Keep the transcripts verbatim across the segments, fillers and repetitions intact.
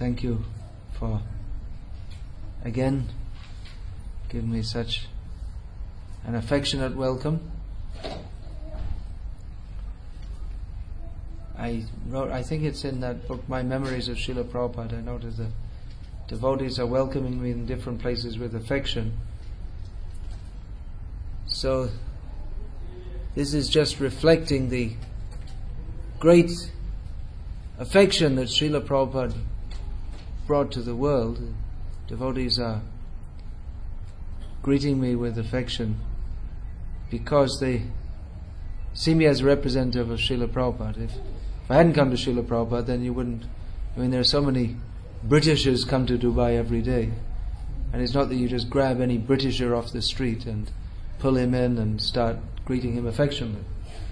thank you for again giving me such an affectionate welcome. I wrote, I think it's in that book, My Memories of Srila Prabhupada, I noticed that devotees are welcoming me in different places with affection. So this is just reflecting the great affection that Srila Prabhupada brought to the world. Devotees are greeting me with affection because they see me as a representative of Srila Prabhupada. If, if I hadn't come to Srila Prabhupada, then you wouldn't. I mean, there are so many Britishers come to Dubai every day, and it's not that you just grab any Britisher off the street and pull him in and start greeting him affectionately.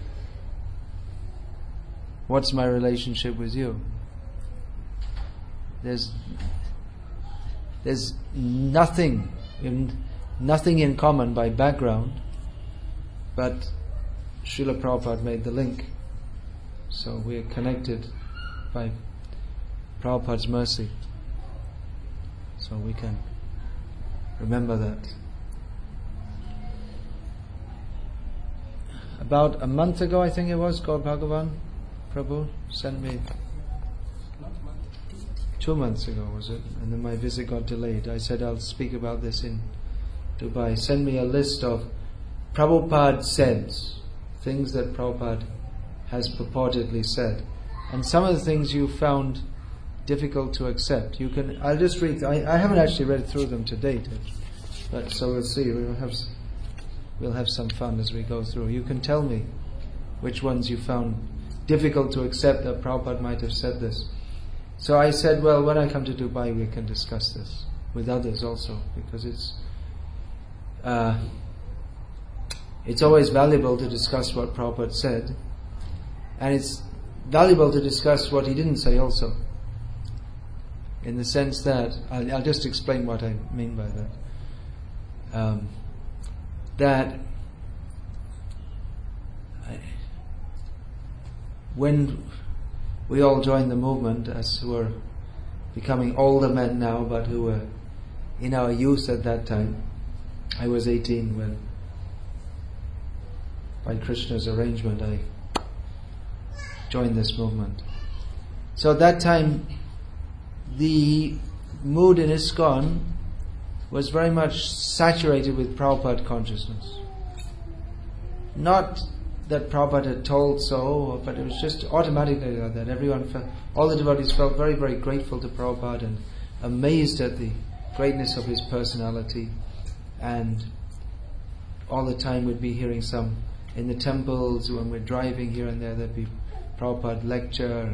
What's my relationship with you? There's there's nothing in nothing in common by background, but Srila Prabhupada made the link. So we are connected by Prabhupada's mercy. So we can remember that. About a month ago, I think it was, Gaur Bhagavan Prabhu sent me. Two months ago, was it? And then my visit got delayed. I said I'll speak about this in Dubai. Send me a list of Prabhupada says, things that Prabhupada has purportedly said. And some of the things you found difficult to accept. You can, I'll just read, I, I haven't actually read through them to date, but so we'll see. We'll have, we'll have some fun as we go through. You can tell me which ones you found difficult to accept that Prabhupada might have said this. So I said, well, when I come to Dubai, we can discuss this with others also, because it's uh, it's always valuable to discuss what Prabhupada said, and it's valuable to discuss what he didn't say also, in the sense that, I'll, I'll just explain what I mean by that. Um, that I, when we all joined the movement, as who are becoming older men now, but who were in our youth at that time. I was eighteen when, by Krishna's arrangement, I joined this movement. So at that time, the mood in ISKCON was very much saturated with Prabhupada consciousness. Not that Prabhupada had told so, but it was just automatically like that. Everyone felt, all the devotees felt very, very grateful to Prabhupada and amazed at the greatness of his personality. And all the time we'd be hearing some, in the temples, when we're driving here and there, there'd be Prabhupada lecture,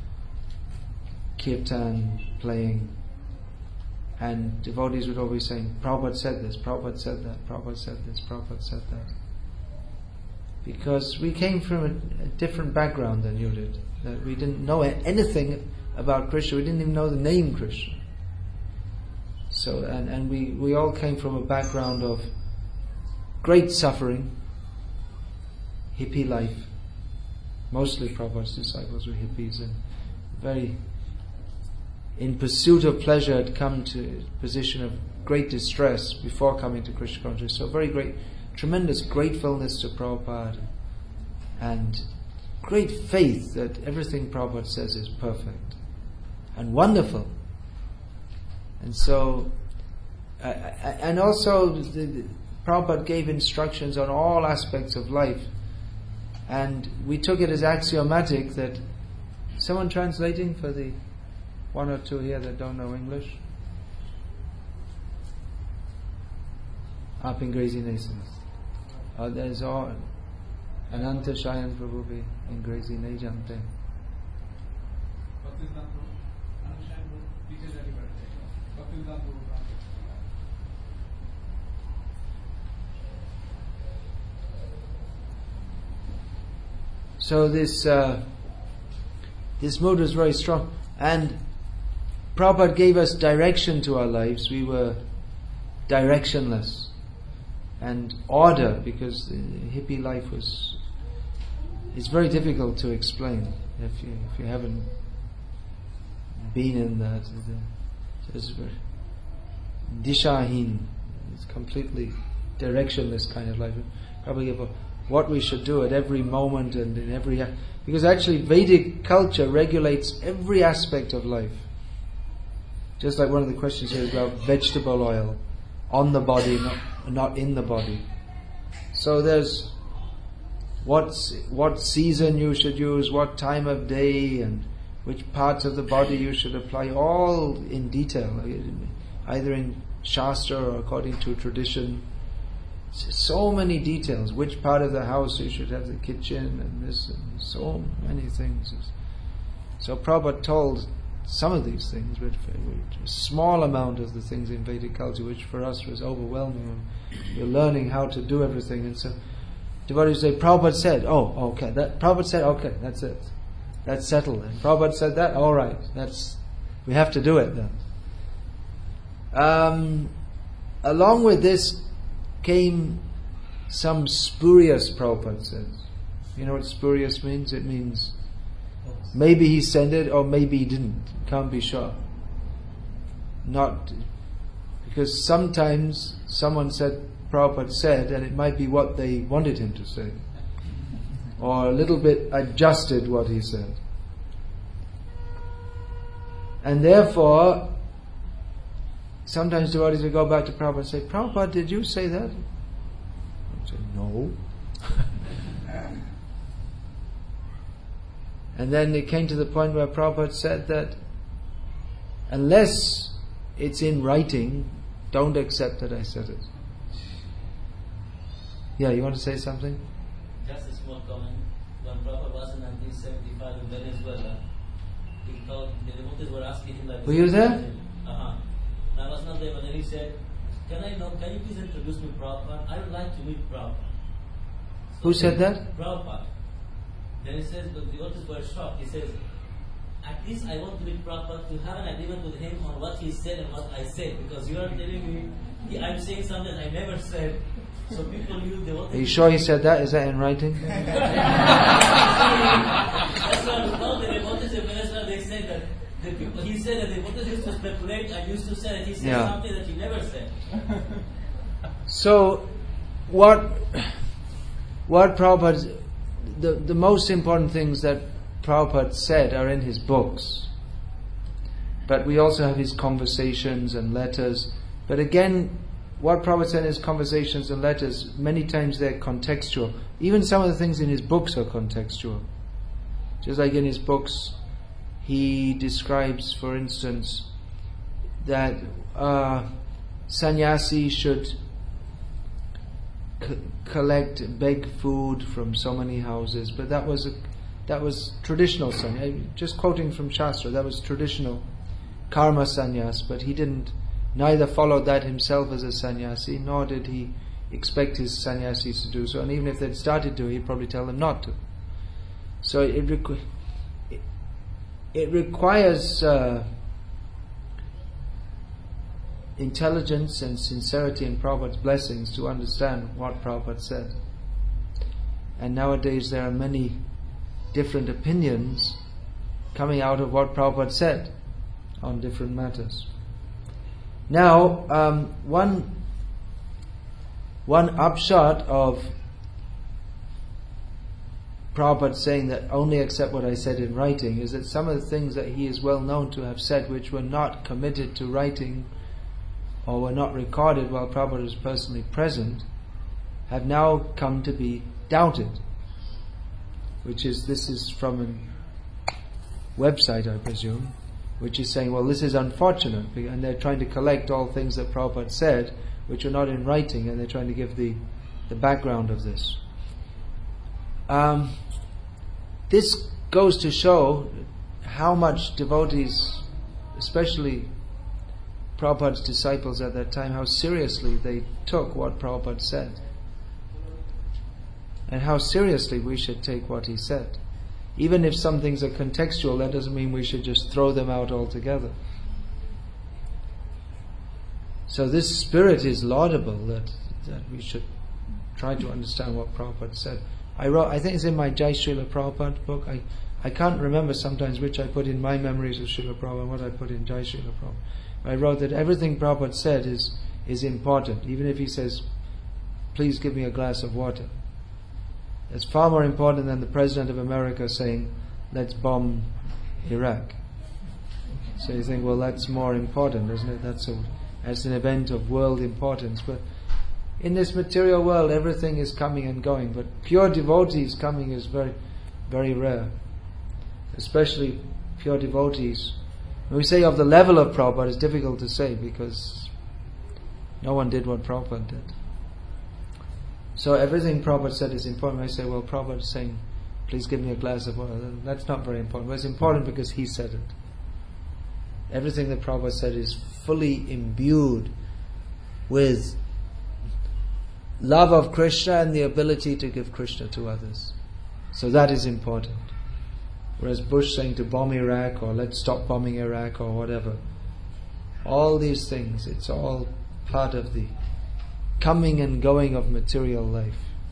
kirtan playing, and devotees would always say, Prabhupada said this, Prabhupada said that, Prabhupada said this, Prabhupada said that. Because we came from a, a different background than you did. That we didn't know anything about Krishna. We didn't even know the name Krishna. So, and, and we, we all came from a background of great suffering, hippie life. Mostly Prabhupada's disciples were hippies and very, in pursuit of pleasure, had come to a position of great distress before coming to Krishna consciousness. So very great, tremendous gratefulness to Prabhupada and great faith that everything Prabhupada says is perfect and wonderful. And so, uh, and also the, the, Prabhupada gave instructions on all aspects of life, and we took it as axiomatic that, someone translating for the one or two here that don't know English? Aap Angrezi nahi samajhte. और there's all अनंत शायन प्रभु भी अंग्रेजी नहीं जानते. So this uh, this mood was very strong, and Prabhupada gave us direction to our lives. We were directionless, and order, because the hippie life was, it's very difficult to explain if you if you haven't been in that. It's dishahin. It's completely directionless kind of life. Probably about what we should do at every moment and in every... Because actually Vedic culture regulates every aspect of life. Just like one of the questions here is about vegetable oil. On the body, not, not in the body. So there's what, what season you should use, what time of day, and which parts of the body you should apply, all in detail, either in Shastra or according to tradition. So many details, which part of the house you should have the kitchen, and this, and so many things. So Prabhupada told some of these things, but a small amount of the things in Vedic culture, which for us was overwhelming. We're learning how to do everything, and so devotees say, Prabhupada said, oh, okay, that Prabhupada said, okay, that's it. That's settled. And Prabhupada said that, all right, that's, we have to do it then. Um, along with this came some spurious, Prabhupada says. You know what spurious means? It means maybe he sent it or maybe he didn't. Can't be sure. Not because sometimes someone said Prabhupada said, and it might be what they wanted him to say, or a little bit adjusted what he said, and therefore sometimes devotees will go back to Prabhupada and say, Prabhupada, did you say that? I say, no. And then it came to the point where Prabhupada said that unless it's in writing, don't accept that I said it. Yeah, you want to say something? Just a small comment. When Prabhupada was in nineteen seventy-five in Venezuela, he thought the devotees were asking him like... Were you there? Uh-huh. I was not there, but then he said, can I know, can you please introduce me Prabhupada? I would like to meet Prabhupada. So Who said that? Prabhupada. Then he says, the devotees were shocked. He says, at least I want to meet Prabhupada to have an agreement with him on what he said and what I said, because you are telling me he, I'm saying something I never said. So people knew they wanted. Are you sure he said that? Is that in writing? That's why all the devotees in Venezuela, they say that the people, he said that the devotees used to speculate and used to say that he said yeah. something that he never said. So, what what Prabhupada, the, the most important things that Prabhupada said are in his books. But we also have his conversations and letters. But again, what Prabhupada said in his conversations and letters, many times they're contextual. Even some of the things in his books are contextual. Just like in his books, he describes, for instance, that uh, sannyasi should c- collect, beg food from so many houses. But that was a, that was traditional sannyas. Just quoting from Shastra, that was traditional karma sannyas. But he didn't neither followed that himself as a sannyasi, nor did he expect his sannyasis to do so. And even if they'd started to, he'd probably tell them not to. So it requ- it, it requires uh, intelligence and sincerity in Prabhupada's blessings to understand what Prabhupada said. And nowadays there are many different opinions coming out of what Prabhupada said on different matters. Now, um, one one upshot of Prabhupada saying that only accept what I said in writing is that some of the things that he is well known to have said which were not committed to writing or were not recorded while Prabhupada was personally present have now come to be doubted. Which is, this is from a website, I presume, which is saying, well, this is unfortunate, and they're trying to collect all things that Prabhupada said, which are not in writing, and they're trying to give the, the background of this. Um, this goes to show how much devotees, especially Prabhupada's disciples at that time, how seriously they took what Prabhupada said, and how seriously we should take what he said. Even if some things are contextual, that doesn't mean we should just throw them out altogether. So this spirit is laudable, that that we should try to understand what Prabhupada said. I wrote, I think it's in my Jai Srila Prabhupada book, I, I can't remember sometimes which I put in my memories of Srila Prabhupada and what I put in Jai Srila Prabhupada. I wrote that everything Prabhupada said is, is important, even if he says, please give me a glass of water. It's far more important than the President of America saying, let's bomb Iraq. So you think, well, that's more important, isn't it? That's a, that's an event of world importance. But in this material world, everything is coming and going. But pure devotees coming is very, very rare. Especially pure devotees. When we say of the level of Prabhupada, it's difficult to say because no one did what Prabhupada did. So everything Prabhupada said is important. I say, well, Prabhupada is saying, please give me a glass of water. That's not very important. But it's important because he said it. Everything that Prabhupada said is fully imbued with love of Krishna and the ability to give Krishna to others. So that is important. Whereas Bush saying to bomb Iraq or let's stop bombing Iraq or whatever, all these things, it's all part of the coming and going of material life.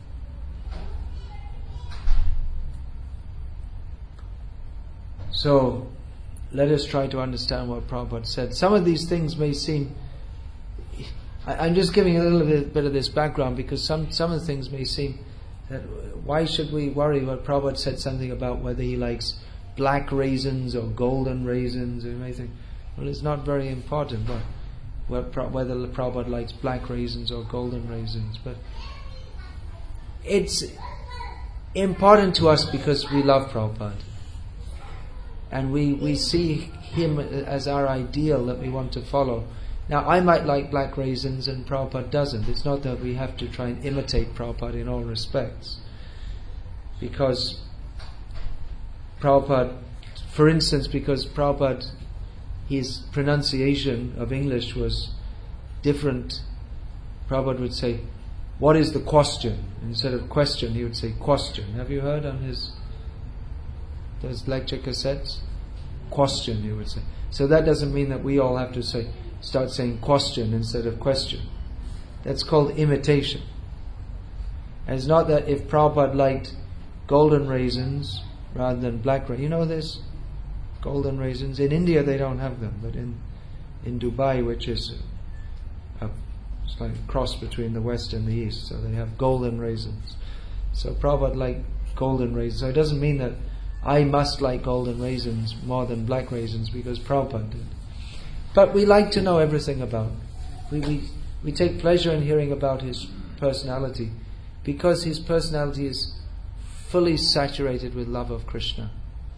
So, let us try to understand what Prabhupada said. Some of these things may seem... I, I'm just giving a little bit, bit of this background because some, some of the things may seem that why should we worry what Prabhupada said something about whether he likes black raisins or golden raisins. You may think, well, it's not very important but whether Prabhupada likes black raisins or golden raisins. But it's important to us because we love Prabhupada. And we, we see him as our ideal that we want to follow. Now, I might like black raisins and Prabhupada doesn't. It's not that we have to try and imitate Prabhupada in all respects. Because Prabhupada, for instance, because Prabhupada, his pronunciation of English was different. Prabhupada would say, what is the question? Instead of question, he would say question. Have you heard on his those lecture cassettes? Question, he would say. So that doesn't mean that we all have to say start saying question instead of question. That's called imitation. And it's not that if Prabhupada liked golden raisins rather than black raisins. You know this? Golden raisins. In India they don't have them, but in in Dubai, which is a, it's like a cross between the West and the East, so they have golden raisins. So Prabhupada liked golden raisins. So it doesn't mean that I must like golden raisins more than black raisins because Prabhupada did. But we like to know everything about him. We, we, we take pleasure in hearing about his personality because his personality is fully saturated with love of Krishna.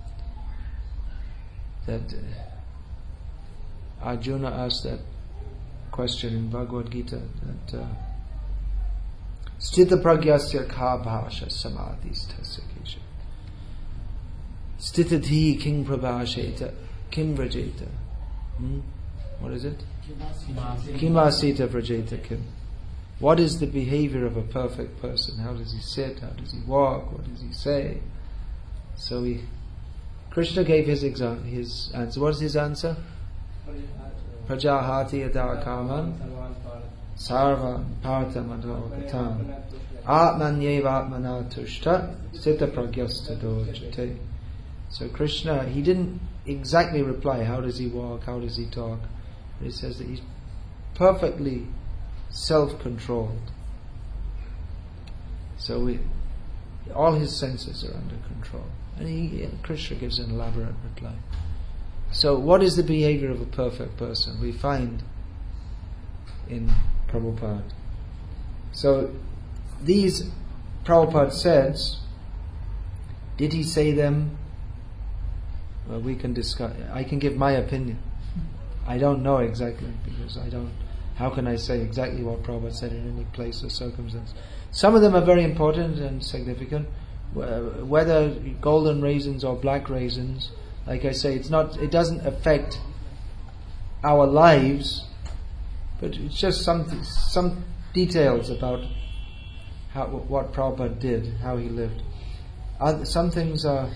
That uh, Arjuna asked that question in Bhagavad Gita that Sthita pragyasya kha bhasha samadhistasya kesha Sthitadhi king prabhasheta kim vrajeta. Hmm? What is it? Kimasita vrajeta kim. What is the behavior of a perfect person? How does he sit? How does he walk? What does he say? So he, Krishna gave his exa- his answer. What is his answer? Prajahati yada kaman sarva partha madhavatam atmanyeva atmana tushta sthita pragyasta dojate. So Krishna, he didn't exactly reply, how does he walk, how does he talk? But he says that he's perfectly self-controlled. So we, all his senses are under control. And, he, and Krishna gives an elaborate reply. So what is the behavior of a perfect person? We find in Prabhupada. So these Prabhupada says, did he say them? Well, we can discuss. I can give my opinion. I don't know exactly because I don't. How can I say exactly what Prabhupada said in any place or circumstance? Some of them are very important and significant. Whether golden raisins or black raisins, like I say, it's not. It doesn't affect our lives, but it's just some some details about how what Prabhupada did, how he lived. Other, some things are.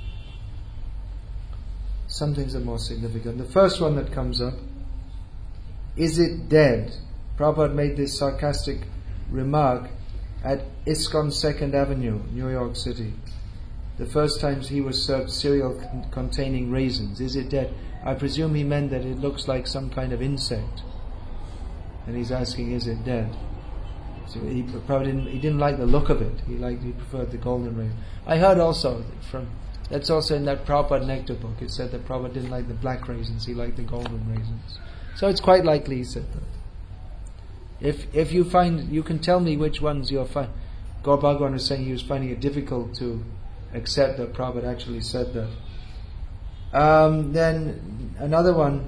Some things are more significant. The first one that comes up, is it dead? Prabhupada made this sarcastic remark at ISKCON second Avenue, New York City. the first times he was served cereal con- containing raisins. Is it dead? I presume he meant that it looks like some kind of insect. And he's asking, is it dead? So he probably didn't, he didn't like the look of it. He liked, he preferred the golden raisin. I heard also from, that's also in that Prabhupada Nectar book. It said that Prabhupada didn't like the black raisins, he liked the golden raisins. So it's quite likely he said that. If if you find, you can tell me which ones you're finding. Gaur Bhagwan was saying he was finding it difficult to accept that Prabhupada actually said that. Um, then another one.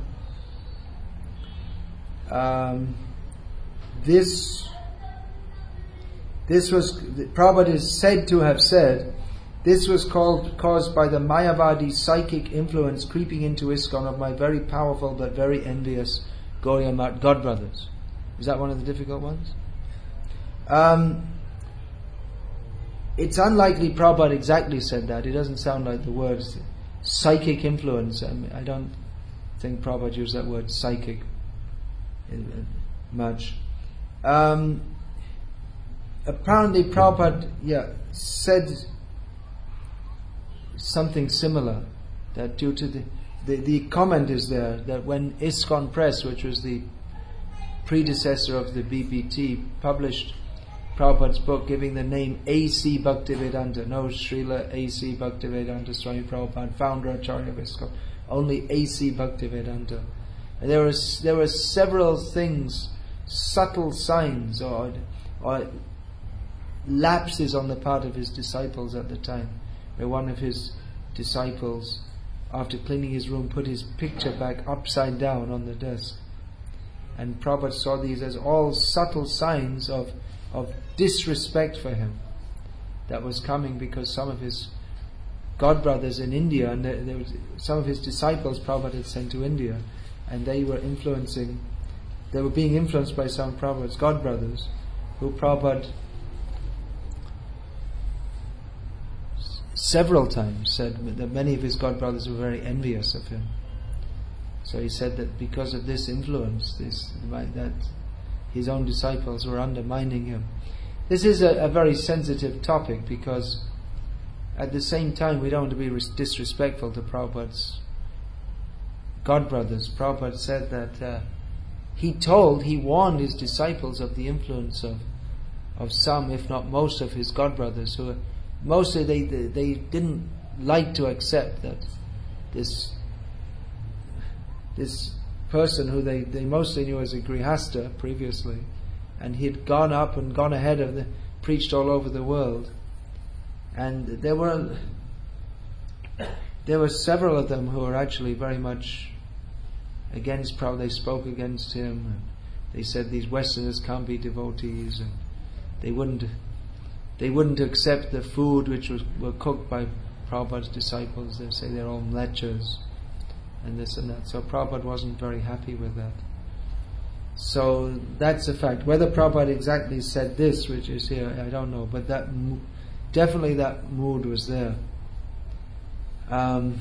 Um, this this was Prabhupada is said to have said this was called caused by the Mayavadi psychic influence creeping into ISKCON of my very powerful but very envious Gauriya Math godbrothers. Is that one of the difficult ones? Um, it's unlikely Prabhupada exactly said that. It doesn't sound like the words psychic influence. I mean, I don't think Prabhupada used that word psychic much. Um, apparently Prabhupada yeah, said something similar, that due to the, the, the comment is there, that when ISKCON Press, which was the predecessor of the B B T, published Prabhupada's book giving the name A C Bhaktivedanta, no Srila A C Bhaktivedanta Swami Prabhupada, founder Acharya of ISKCON, only A C Bhaktivedanta. And there was there were several things, subtle signs or or lapses on the part of his disciples at the time, where one of his disciples, after cleaning his room, put his picture back upside down on the desk. And Prabhupada saw these as all subtle signs of of disrespect for him that was coming, because some of his godbrothers in India, and there, there was some of his disciples Prabhupada had sent to India, and they were influencing, they were being influenced by some of Prabhupada's godbrothers, who Prabhupada s- several times said that many of his godbrothers were very envious of him. So he said that because of this influence, this that his own disciples were undermining him. This is a, a very sensitive topic, because at the same time we don't want to be res- disrespectful to Prabhupada's godbrothers. Prabhupada said that uh, he told, he warned his disciples of the influence of of some, if not most, of his godbrothers, who mostly they, they they didn't like to accept that this this person who they, they mostly knew as a Grihasta previously, and he had gone up and gone ahead of the, preached all over the world, and there were there were several of them who were actually very much against Prabhupada. They spoke against him, and they said these Westerners can't be devotees, and they wouldn't they wouldn't accept the food which was were cooked by Prabhupada's disciples. They say they're all mlechas and this and that. So Prabhupada wasn't very happy with that. So that's a fact. Whether Prabhupada exactly said this, which is here, I don't know, but that mo- definitely that mood was there. Um,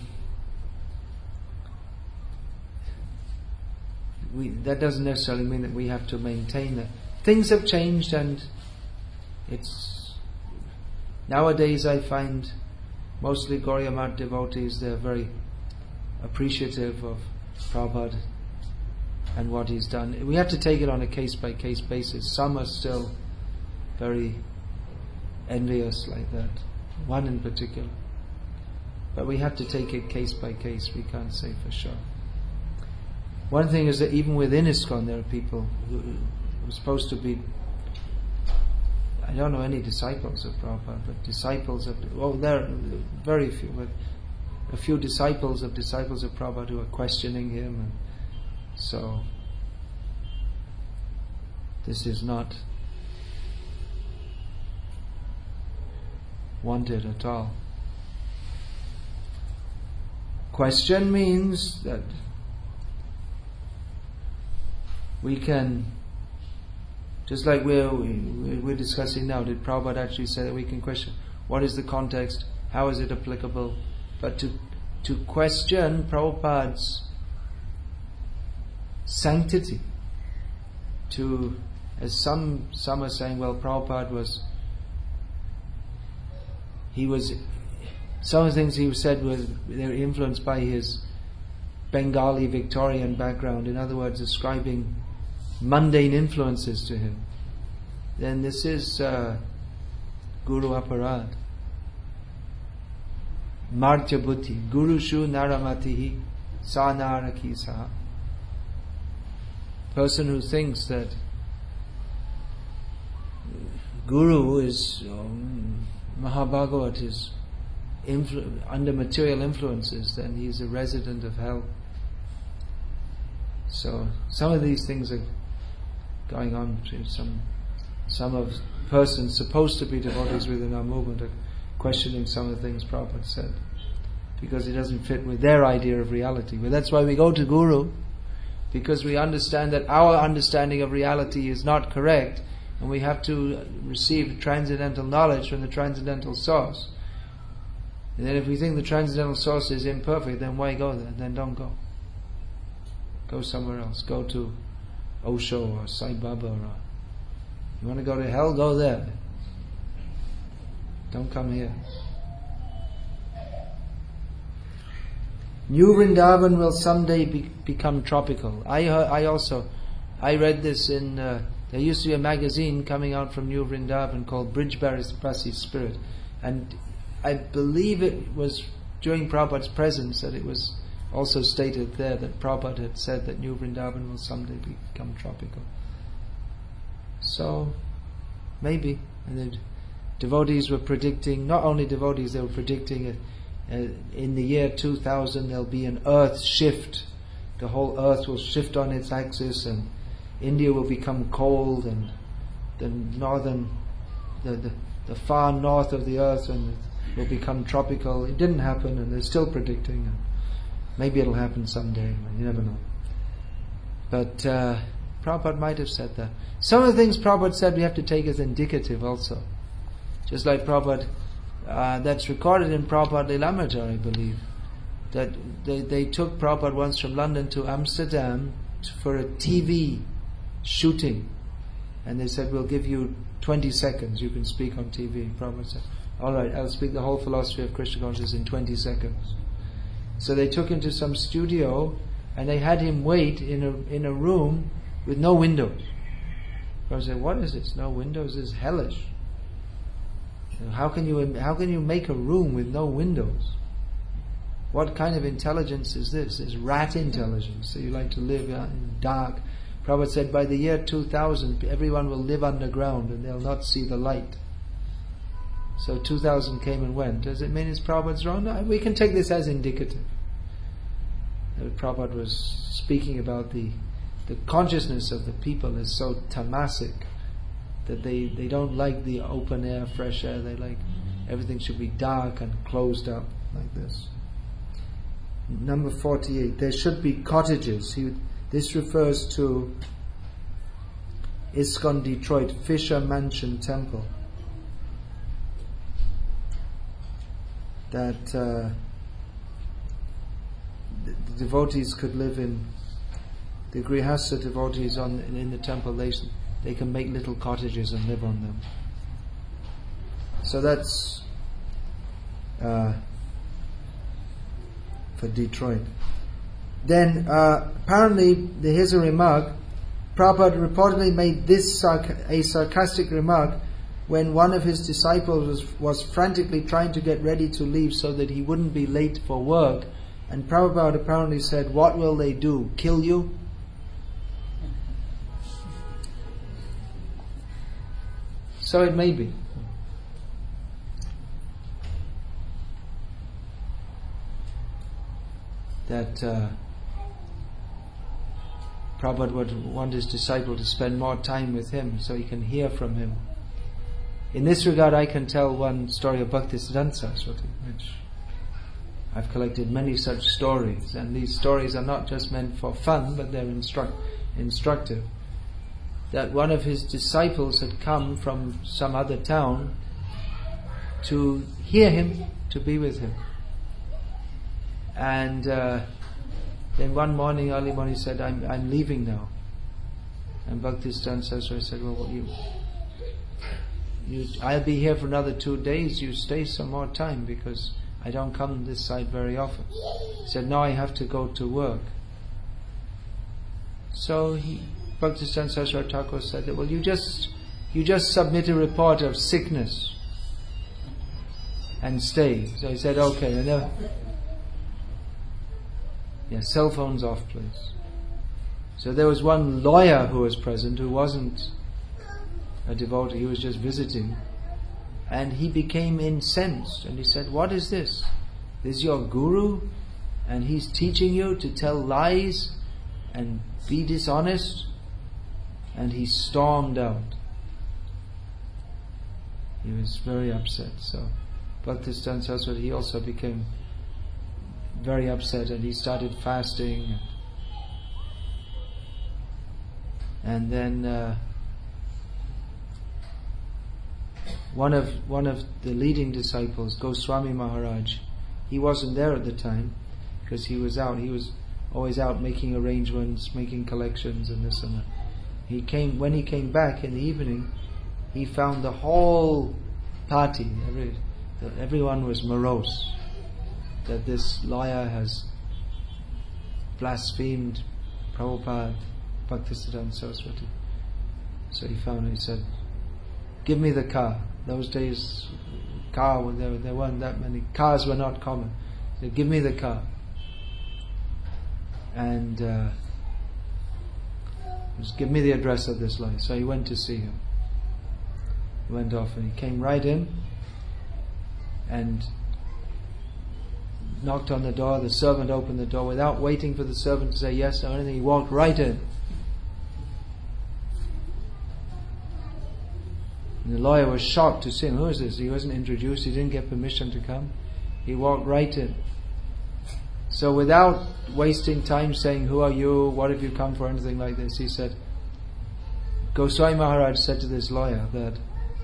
we, that doesn't necessarily mean that we have to maintain that. Things have changed, and it's nowadays I find mostly Gauriya Math devotees, they're very appreciative of Prabhupada and what he's done. We have to take it on a case-by-case basis. Some are still very envious like that, one in particular. But we have to take it case by case, we can't say for sure. One thing is that even within ISKCON there are people who are supposed to be, I don't know any disciples of Prabhupada, but disciples of, well, there are very few, but a few disciples of disciples of Prabhupada who are questioning him, and so this is not wanted at all. Question means that we can, just like we're, we're discussing now, did Prabhupada actually say that we can question what is the context, how is it applicable? But to to question Prabhupada's sanctity, to, as some some are saying, well, Prabhupada was, he was some of the things he said was they were influenced by his Bengali Victorian background, in other words, ascribing mundane influences to him, then this is uh, Guru Aparad. Martya Buddhi, Guru Shu Naramatihi Sa Naraki Saha. Person who thinks that Guru is um, Mahabhagavat is influ- under material influences, then he is a resident of hell. So some of these things are going on between some some of persons supposed to be devotees within our movement are questioning some of the things Prabhupada said, because it doesn't fit with their idea of reality. But that's why we go to Guru, because we understand that our understanding of reality is not correct, and we have to receive transcendental knowledge from the transcendental source. And then if we think the transcendental source is imperfect, then why go there? Then don't go. Go somewhere else. Go to Osho or Sai Baba. Or you want to go to hell? Go there. Don't come here. New Vrindavan will someday be, become tropical. I I also, I read this in, uh, there used to be a magazine coming out from New Vrindavan called Brijbasi Spirit, and I believe it was during Prabhupada's presence that it was also stated there that Prabhupada had said that New Vrindavan will someday become tropical. So, maybe. And the devotees were predicting, not only devotees, they were predicting it, uh, in the year two thousand there'll be an earth shift. The whole earth will shift on its axis, and India will become cold, and the northern, the, the, the far north of the earth and will become tropical. It didn't happen, and they're still predicting. And maybe it'll happen someday, you never know. But uh, Prabhupada might have said that. Some of the things Prabhupada said we have to take as indicative also. Just like Prabhupada, uh, that's recorded in Prabhupada Lilamrita, I believe, that they, they took Prabhupada once from London to Amsterdam t- for a T V shooting, and they said, we'll give you twenty seconds, you can speak on T V. Prabhupada said, alright, I'll speak the whole philosophy of Krishna consciousness in twenty seconds. So they took him to some studio, and they had him wait in a in a room with no windows. I said, "What is this? No windows? This is hellish. You know, how can you how can you make a room with no windows? What kind of intelligence is this? It's rat intelligence. So you like to live in dark." Prabhupada said, by the year two thousand, everyone will live underground and they'll not see the light. So two thousand came and went. Does it mean it's Prabhupada's wrong? No, we can take this as indicative. Prabhupada was speaking about the the consciousness of the people is so tamasic that they, they don't like the open air, fresh air. They like everything should be dark and closed up like this. Number forty-eight. There should be cottages. He, this refers to ISKCON Detroit Fisher Mansion Temple. That uh, the, the devotees could live in, the Grihastha devotees on in, in the temple, they, they can make little cottages and live on them. So that's uh, for Detroit. Then uh, apparently here's a remark. Prabhupada reportedly made this sarc- a sarcastic remark when one of his disciples was, was frantically trying to get ready to leave so that he wouldn't be late for work, and Prabhupada apparently said, "What will they do? Kill you?" So it may be. That uh, Prabhupada would want his disciple to spend more time with him so he can hear from him. In this regard, I can tell one story of Bhaktisiddhanta Saraswati, which I've collected many such stories, and these stories are not just meant for fun, but they're instruct, instructive. That one of his disciples had come from some other town to hear him, to be with him. And uh, then one morning, early morning, he said, I'm, I'm leaving now. And Bhaktisiddhanta Saraswati said, well, you, you, I'll be here for another two days, you stay some more time, because I don't come this side very often. He said, no, I have to go to work. So he, Bhaktisiddhanta Saraswati Thakur said that, well, you just you just submit a report of sickness and stay. So he said, okay. And then, yeah, cell phones off, please. So there was one lawyer who was present who wasn't a devotee, he was just visiting. And he became incensed and he said, what is this? This is your guru and he's teaching you to tell lies and be dishonest? And he stormed out. He was very upset. So Bhaktisiddhanta Saraswati, he also became very upset and he started fasting. And then uh, one of one of the leading disciples, Goswami Maharaj, he wasn't there at the time because he was out. He was always out making arrangements, making collections and this and that. He came when he came back in the evening. He found the whole party, every, everyone was morose that this liar has blasphemed Prabhupada, Bhaktisiddhanta Saraswati. So he found it, he said, give me the car. Those days, car, there, there weren't that many, cars were not common. He said, give me the car. And uh, just give me the address of this liar. So he went to see him. He went off and he came right in and knocked on the door. The servant opened the door without waiting for the servant to say yes or anything. He walked right in. And the lawyer was shocked to see him. Who is this? He wasn't introduced. He didn't get permission to come. He walked right in. So without wasting time saying, who are you? What have you come for? Anything like this, he said, Goswami Maharaj said to this lawyer that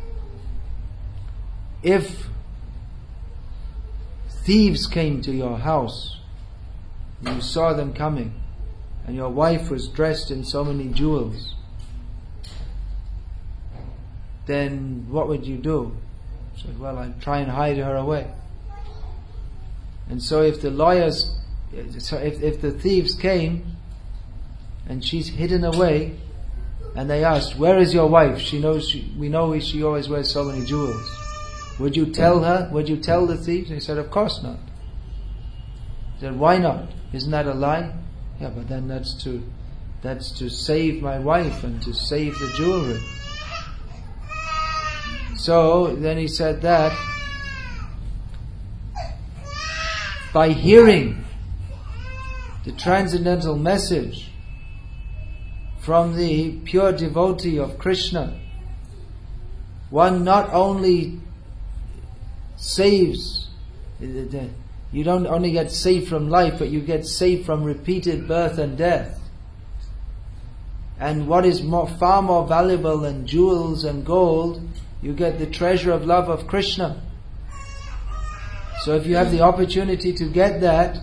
if thieves came to your house, and you saw them coming, and your wife was dressed in so many jewels, then what would you do? He said, well, I'd try and hide her away. And so if the lawyers, so if, if the thieves came, and she's hidden away, and they asked, where is your wife? She knows, she, we know she always wears so many jewels. Would you tell her? Would you tell the thieves? He said, of course not. He said, why not? Isn't that a lie? Yeah, but then that's to, that's to save my wife and to save the jewelry. So then he said that by hearing the transcendental message from the pure devotee of Krishna, one not only saves, you don't only get saved from life, but you get saved from repeated birth and death. And what is more, far more valuable than jewels and gold, you get the treasure of love of Krishna. So if you have the opportunity to get that,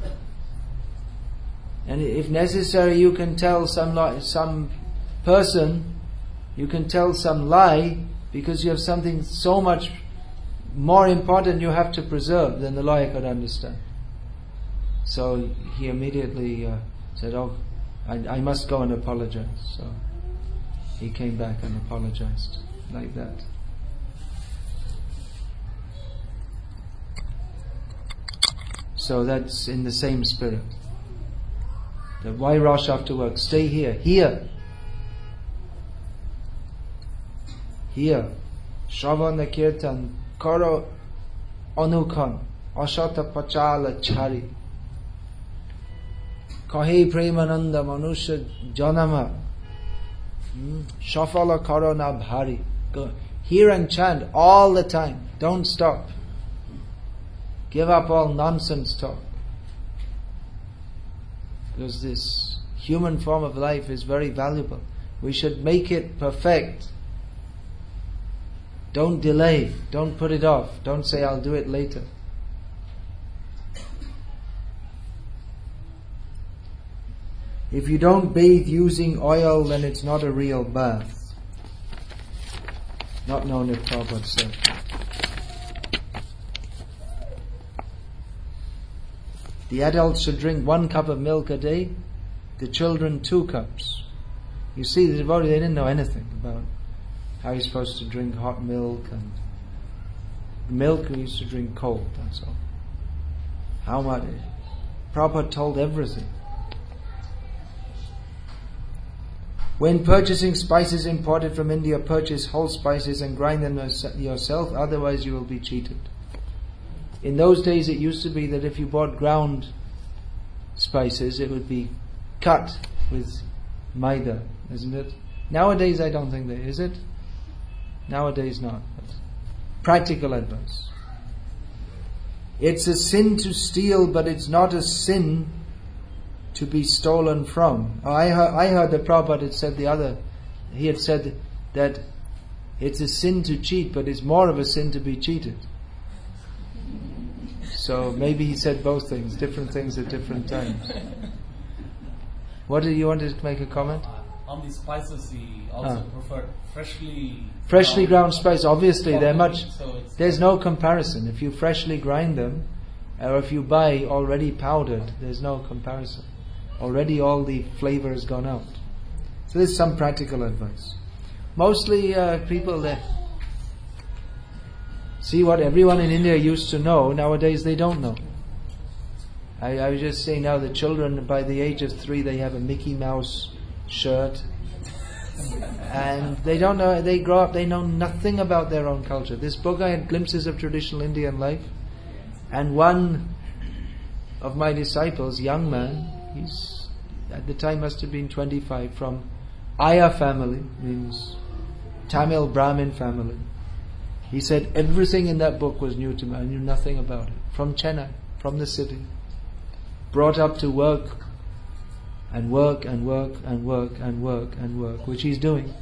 and if necessary you can tell some li- some person, you can tell some lie, because you have something so much more important you have to preserve than the lawyer could understand. So he immediately uh, said, oh, I, I must go and apologize. So he came back and apologized like that. So that's in the same spirit. That why rush after work? Stay here. Here. Here. Shravana Kirtan Karo Anukhan Ashata Pachala Chari Kahe Premananda Manusha Janama Shafala Karana Bhari. Go. Hear and chant all the time. Don't stop. Give up all nonsense talk. Because this human form of life is very valuable. We should make it perfect. Don't delay. Don't put it off. Don't say, I'll do it later. If you don't bathe using oil, then it's not a real bath. Not known if Prabhupada said. The adults should drink one cup of milk a day, the children two cups. You see, the devotee, they didn't know anything about how you're supposed to drink hot milk, and milk we used to drink cold, that's all. How much? Prabhupada told everything. When purchasing spices imported from India, purchase whole spices and grind them yourself, otherwise you will be cheated. In those days it used to be that if you bought ground spices, it would be cut with maida, isn't it? Nowadays I don't think there is it. Nowadays not. But practical advice. It's a sin to steal, but it's not a sin to be stolen from. I heard, I heard that Prabhupada had said the other, he had said that it's a sin to cheat, but it's more of a sin to be cheated. So maybe he said both things, different things at different times. What did you want to make a comment? Uh, on the spices, he also ah. preferred freshly freshly ground, ground spice. Obviously, they're much. So there's no comparison. If you freshly grind them, or if you buy already powdered, there's no comparison. Already, all the flavor has gone out. So there's some practical advice. Mostly, uh, people that see what everyone in India used to know, nowadays they don't know. I, I was just saying now the children by the age of three, they have a Mickey Mouse shirt, and they don't know, they grow up, they know nothing about their own culture. This book I had glimpses of traditional Indian life, and one of my disciples, young man, he's at the time must have been twenty-five, from Aya family, means Tamil Brahmin family. He said everything in that book was new to me. I knew nothing about it. From Chennai, from the city. Brought up to work and work and work and work and work and work, which he's doing.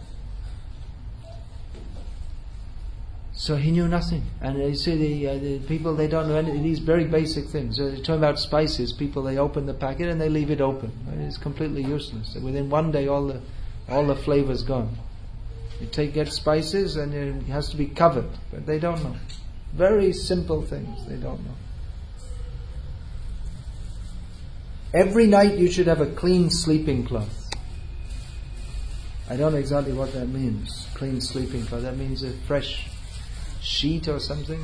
So he knew nothing. And you see the, uh, the people, they don't know any, these very basic things. So you're talking about spices, people, they open the packet and they leave it open. It's completely useless. Within one day all the all the flavor's gone. You take get spices and it has to be covered, but they don't know. Very simple things they don't know. Every night you should have a clean sleeping cloth. I don't know exactly what that means. Clean sleeping cloth. That means a fresh sheet or something.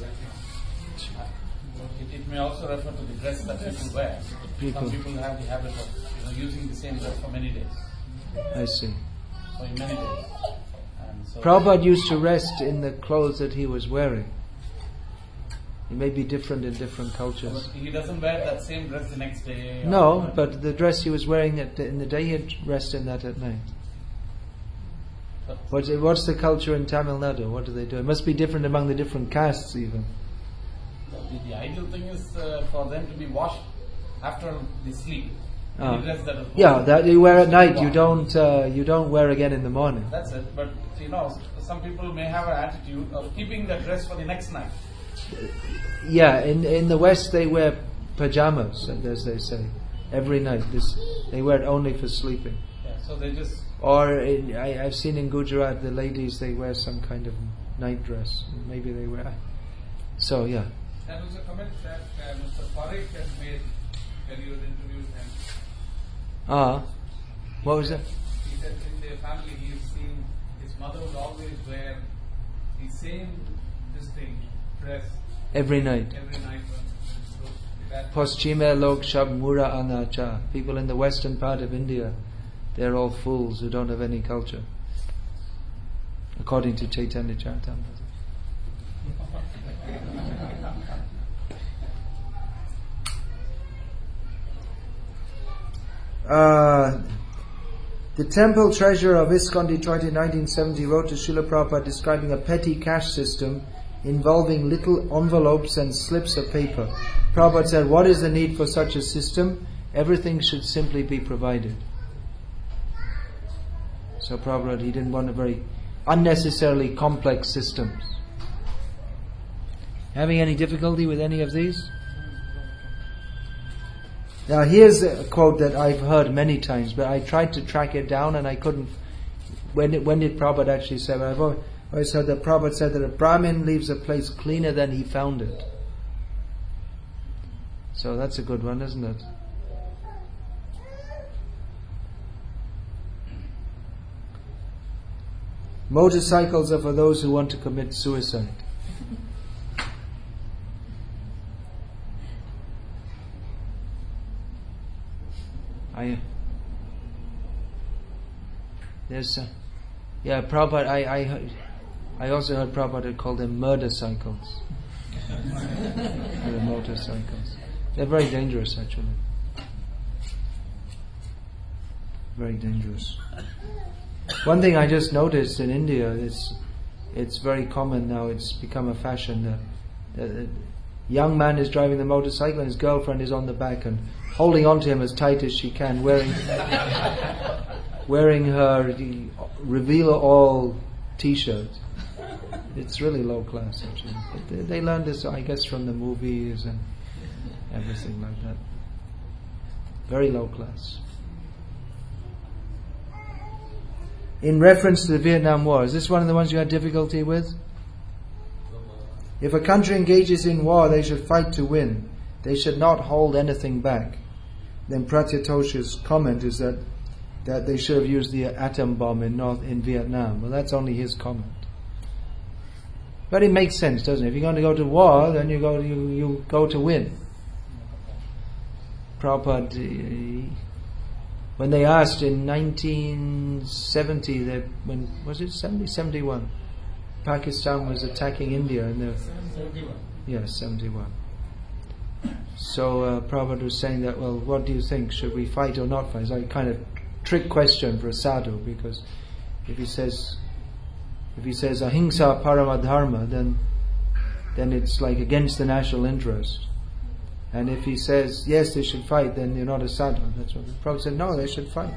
It, it may also refer to the dress that people wear. People. Some people have the habit of you know, using the same dress for many days. I see. For many days. So Prabhupada used to rest in the clothes that he was wearing. It may be different in different cultures. He doesn't wear that same dress the next day? No, but the dress he was wearing at the, in the day, he'd rest in that at night. What's, what's the culture in Tamil Nadu? What do they do? It must be different among the different castes even. The, the ideal thing is uh, for them to be washed after they sleep. Ah. The dress that is yeah, that you wear at night. You don't. Uh, you don't wear again in the morning. That's it. But you know, some people may have an attitude of keeping the dress for the next night. Yeah, in in the West they wear pajamas, as they say, every night. This they wear it only for sleeping. Yeah, so they just. Or in, I, I've seen in Gujarat the ladies, they wear some kind of night dress. Maybe they wear. So yeah. There was a comment that uh, Mister Parekh had made when you interviewed him. Ah, what was that? He said in their family he's seen his mother would always wear the same this thing dress every night. Every night. Paschime log shab mura anacha. People in the western part of India, they're all fools who don't have any culture. According to Chaitanya Charitamrita. Uh, the temple treasurer of ISKCON Detroit in nineteen seventy wrote to Srila Prabhupada describing a petty cash system involving little envelopes and slips of paper. Prabhupada said, what is the need for such a system? Everything should simply be provided. So Prabhupada, he didn't want a very unnecessarily complex systems. Having any difficulty with any of these? Now here's a quote that I've heard many times, but I tried to track it down and I couldn't. When, it, when did Prabhupada actually say it? I've always heard that Prabhupada said that a Brahmin leaves a place cleaner than he found it. So that's a good one, isn't it? Motorcycles are for those who want to commit suicide. I there's uh, yeah, Prabhupada. I I heard, I also heard Prabhupada call them murder cycles. The motorcycles. They're very dangerous, actually. Very dangerous. One thing I just noticed in India, it's it's very common now. It's become a fashion. The, the, the young man is driving the motorcycle, and his girlfriend is on the back and holding on to him as tight as she can, wearing wearing her the reveal all T-shirt. It's really low class, actually. But they, they learned this, I guess, from the movies and everything like that. Very low class. In reference to the Vietnam War, is this one of the ones you had difficulty with? If a country engages in war, they should fight to win. They should not hold anything back. Then Pratyatosha's comment is that that they should have used the atom bomb in North in Vietnam. Well, that's only his comment. But it makes sense, doesn't it? If you're going to go to war, then you go to, you, you go to win. Prabhupada, when they asked in nineteen seventy, that when was it seventy, seventy-one, Pakistan was attacking India, and the seventy-one. Yeah, seventy-one. So uh, Prabhupada was saying that, well, what do you think? Should we fight or not fight? It's like a kind of trick question for a sadhu, because if he says if he says ahimsa paramadharma, then then it's like against the national interest. And if he says yes, they should fight, then you're not a sadhu. That's what the Prabhupada said. No, they should fight.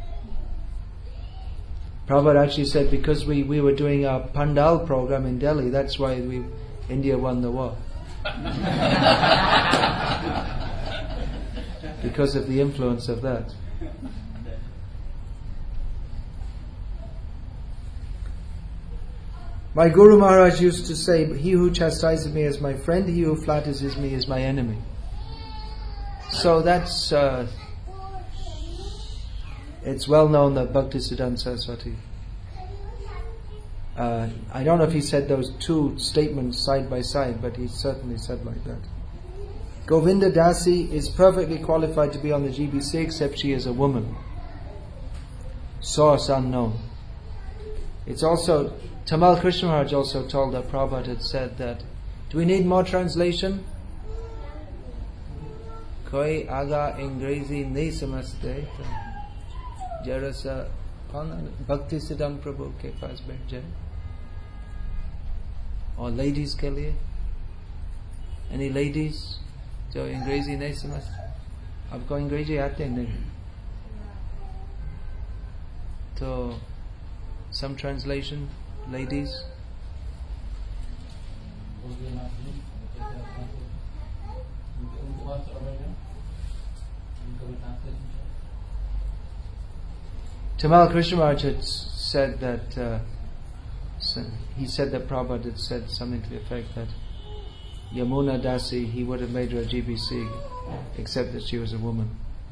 Prabhupada actually said, because we, we were doing our Pandal program in Delhi, that's why we India won the war. Because of the influence of that. My Guru Maharaj used to say, he who chastises me is my friend, he who flatters me is my enemy. So that's, uh, it's well known that Bhaktisiddhanta Saraswati, uh, I don't know if he said those two statements side by side, but he certainly said like that. Govinda Dasi is perfectly qualified to be on the G B C, except she is a woman. Source unknown. It's also, Tamal Krishna Maharaj also told that Prabhupada had said that, do we need more translation? Koi aga Angrezi nahi samajhte, jara sa Bhaktisiddhanta Prabhu ke paas baith jaye. Or ladies ke liye? Any ladies jo Angrezi nahi samajhte? Aapko Angrezi aate nahi? So, some translation, ladies. Tamal Krishna Maharaj had said that uh, so he said that Prabhupada had said something to the effect that Yamuna Dasi, he would have made her a G B C, except that she was a woman.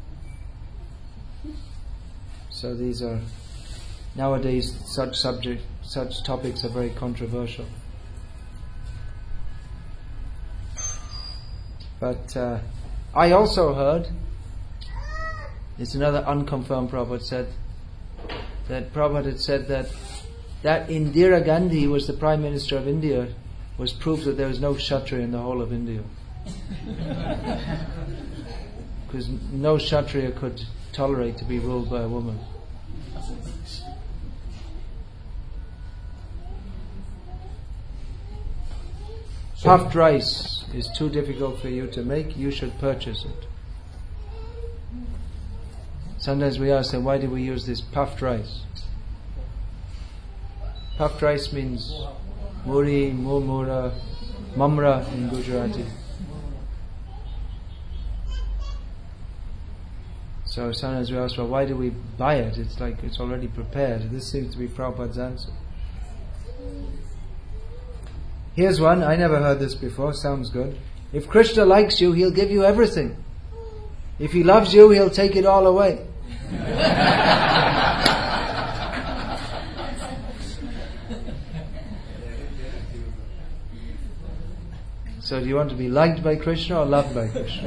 So these are, nowadays such subject, such topics are very controversial. But uh, I also heard, it's another unconfirmed Prabhupada said, that Prabhupada had said that that Indira Gandhi was the Prime Minister of India was proof that there was no Kshatriya in the whole of India. Because no Kshatriya could tolerate to be ruled by a woman. Puffed rice is too difficult for you to make, you should purchase it. Sometimes we ask them, why do we use this puffed rice? Puffed rice means muri, murmura, mamra in Gujarati. So sometimes we ask, well, why do we buy it? It's like it's already prepared. This seems to be Prabhupada's answer. Here's one, I never heard this before, sounds good. If Krishna likes you, he'll give you everything. If he loves you, he'll take it all away. So do you want to be liked by Krishna or loved by Krishna?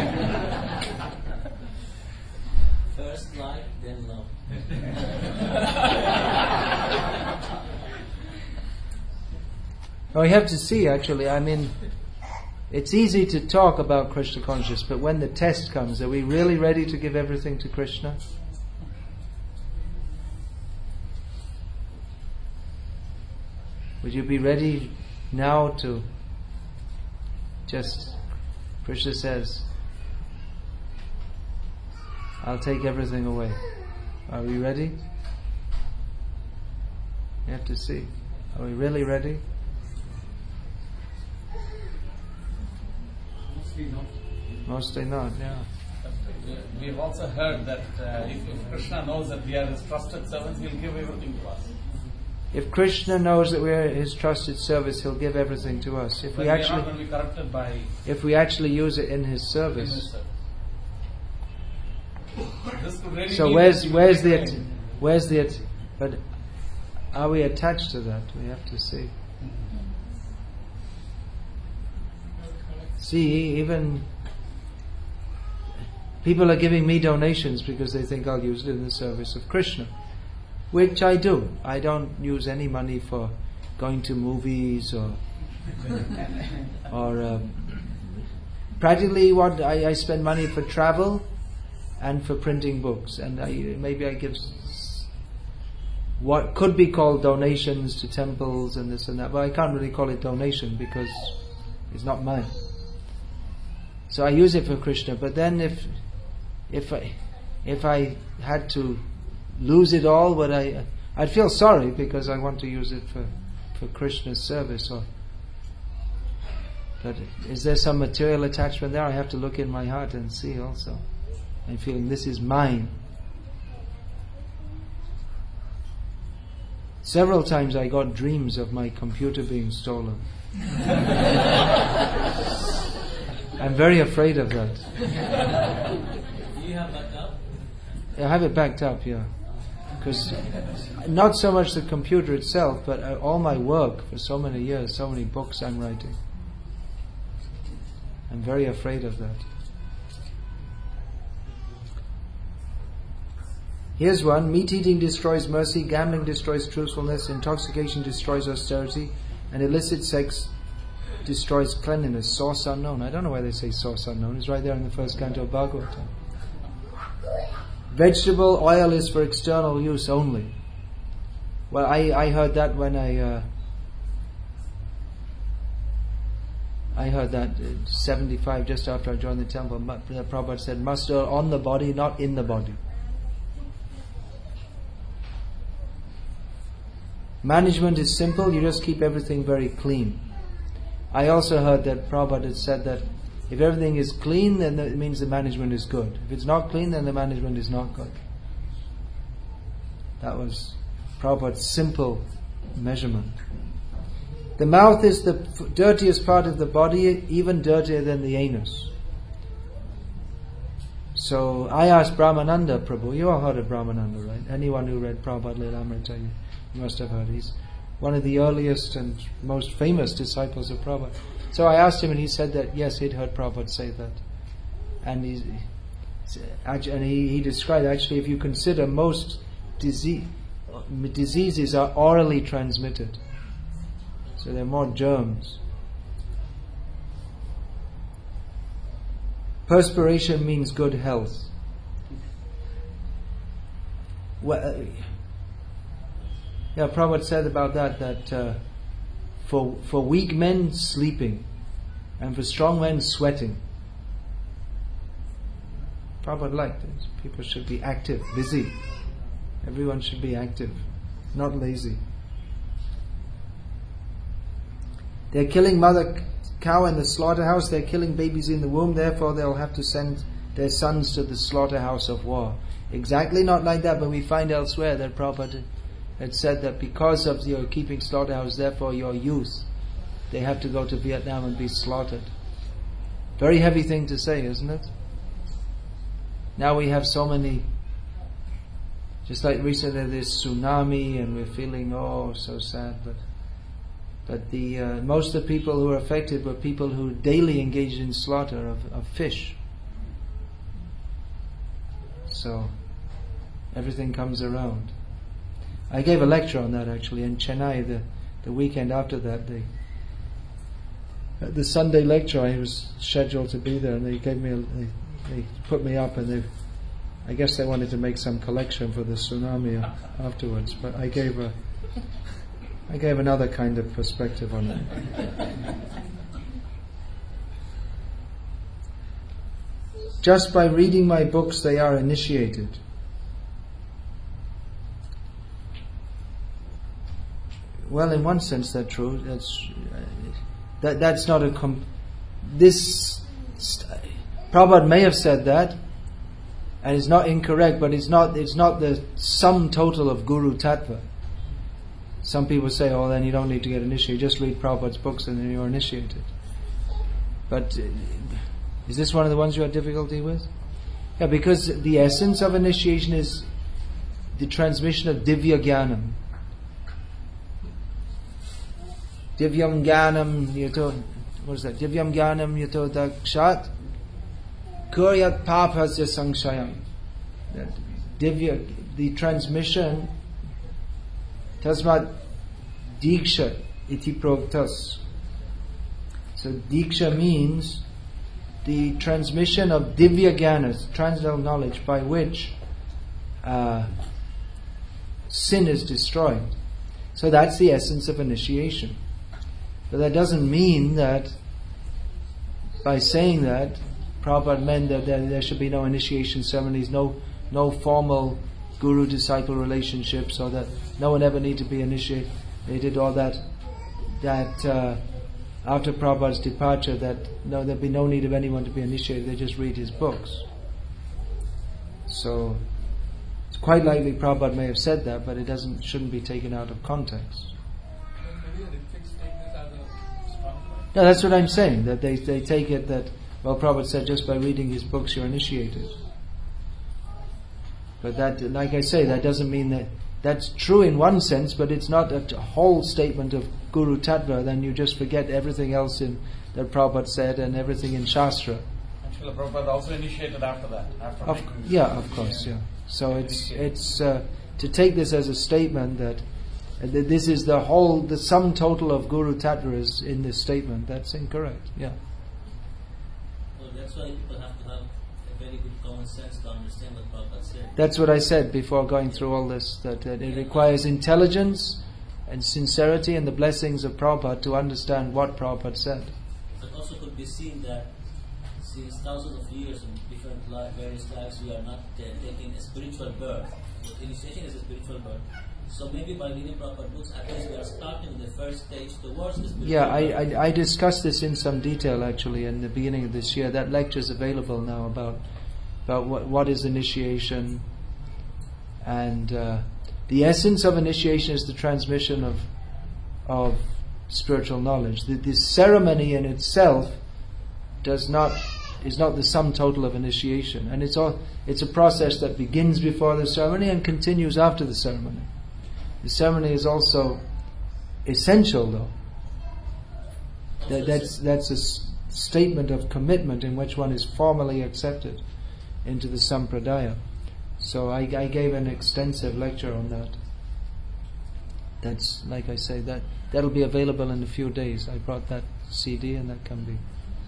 First like, then love. Oh, you have to see, actually. I mean, it's easy to talk about Krishna consciousness, but when the test comes, are we really ready to give everything to Krishna? Would you be ready now to just, Krishna says, I'll take everything away. Are we ready? You have to see. Are we really ready? Mostly not. Mostly not, yeah. We have also heard that uh, if, if Krishna knows that we are his trusted servants, he'll give everything to us. If Krishna knows that we are his trusted service, he'll give everything to us. If But we we actually, are not going to be corrupted by if we actually use it in his his service. service. This could really So mean where's that we where's will the take at- time. where's the at- but are we attached to that? We have to see. See, even people are giving me donations because they think I'll use it in the service of Krishna, which I do. I don't use any money for going to movies or or um, practically what I, I spend money for travel and for printing books, and I, maybe I give s- what could be called donations to temples and this and that, but I can't really call it donation because it's not mine. So I use it for Krishna. But then if if I if I had to lose it all, would I? I'd feel sorry because I want to use it for for Krishna's service. Or but is there some material attachment there? I have to look in my heart and see also. I'm feeling this is mine. Several times I got dreams of my computer being stolen. I'm very afraid of that. Do you have backup? I have it backed up, yeah. Because not so much the computer itself, but uh, all my work for so many years, so many books I'm writing. I'm very afraid of that. Here's one. Meat eating destroys mercy, gambling destroys truthfulness, intoxication destroys austerity, and illicit sex destroys cleanliness. Source unknown. I don't know why they say source unknown. It's right there in the first canto of Bhagavatam. Vegetable oil is for external use only. Well, I, I heard that when I uh, I heard that uh, seventy-five, just after I joined the temple. The Prabhupada said, must oil on the body, not in the body. Management is simple, you just keep everything very clean. I also heard that Prabhupada had said that if everything is clean, then it means the management is good. If it's not clean, then the management is not good. That was Prabhupada's simple measurement. The mouth is the f- dirtiest part of the body, even dirtier than the anus. So I asked Brahmananda Prabhu, you all heard of Brahmananda, right? Anyone who read Prabhupada Lilamrita, you you must have heard. He's one of the earliest and most famous disciples of Prabhupada. So I asked him, and he said that yes, he'd heard Prabhupada say that. And he, and he, he described, actually, if you consider most disease, diseases are orally transmitted. So there are more germs. Perspiration means good health. Well, yeah, Prabhupada said about that that uh, for for weak men sleeping, and for strong men sweating. Prabhupada liked it. People should be active, busy. Everyone should be active, not lazy. They're killing mother cow in the slaughterhouse. They're killing babies in the womb. Therefore, they'll have to send their sons to the slaughterhouse of war. Exactly not like that, but we find elsewhere that Prabhupada had said that because of your keeping slaughterhouse, therefore your youth, they have to go to Vietnam and be slaughtered. Very heavy thing to say, isn't it? Now we have so many, just like recently this tsunami, and we're feeling, oh, so sad, but but the uh, most of the people who were affected were people who daily engaged in slaughter of, of fish. So everything comes around. I gave a lecture on that actually in Chennai the, the weekend after that. They, at the Sunday lecture I was scheduled to be there, and they gave me a, they, they put me up, and they, I guess they wanted to make some collection for the tsunami afterwards, but I gave a I gave another kind of perspective on it. Just by reading my books they are initiated. Well, in one sense that's true. That's uh, that that's not a com- this st- Prabhupada may have said that, and it's not incorrect, but it's not it's not the sum total of Guru Tattva. Some people say, oh, then you don't need to get initiated, just read Prabhupada's books and then you're initiated. But uh, is this one of the ones you have difficulty with? Yeah, because the essence of initiation is the transmission of Divya Jnanam. Divyam Jnanam yato, what is that? Divyam Jnanam yato dakshat kuryat papasya sankshayam. That Divya, the transmission, tasmat diksha iti proktas. So diksha means the transmission of Divya Jnanas, transcendental knowledge, by which uh, sin is destroyed. So that's the essence of initiation. But that doesn't mean that by saying that, Prabhupada meant that there, there should be no initiation ceremonies, no no formal guru-disciple relationships, or that no one ever need to be initiated. They did all that, that uh, after Prabhupada's departure, that no, there'd be no need of anyone to be initiated, they just read his books. So, it's quite likely Prabhupada may have said that, but it doesn't shouldn't be taken out of context. No, that's what I'm saying, that they, they take it that, well, Prabhupada said just by reading his books you're initiated. But that, like I say, that doesn't mean that, that's true in one sense, but it's not a whole statement of Guru Tattva, then you just forget everything else in that Prabhupada said and everything in Shastra. Actually, Prabhupada also initiated after that. After of, yeah, of course, yeah. So it's, it's uh, to take this as a statement that Uh, this is the whole, the sum total of Guru Tattva is in this statement. That's incorrect. Yeah. Well, that's why people have to have a very good common sense to understand what Prabhupada said. That's what I said before going through all this. That, that it requires intelligence and sincerity and the blessings of Prabhupada to understand what Prabhupada said. But also could be seen that since thousands of years in different li- various lives, we are not uh, taking a spiritual birth. But initiation is a spiritual birth. So maybe by reading Prabhupada books, at least we are starting the first stage towards the spiritual Yeah, I, birth. I, I discussed this in some detail actually in the beginning of this year. That lecture is available now about about what, what is initiation, and uh, the essence of initiation is the transmission of of spiritual knowledge. The, the ceremony in itself does not is not the sum total of initiation, and it's all it's a process that begins before the ceremony and continues after the ceremony. The ceremony is also essential, though. That, that's that's a s- statement of commitment in which one is formally accepted into the sampradaya. So I, I gave an extensive lecture on that. That's, like I say, that that'll be available in a few days. I brought that C D, and that can be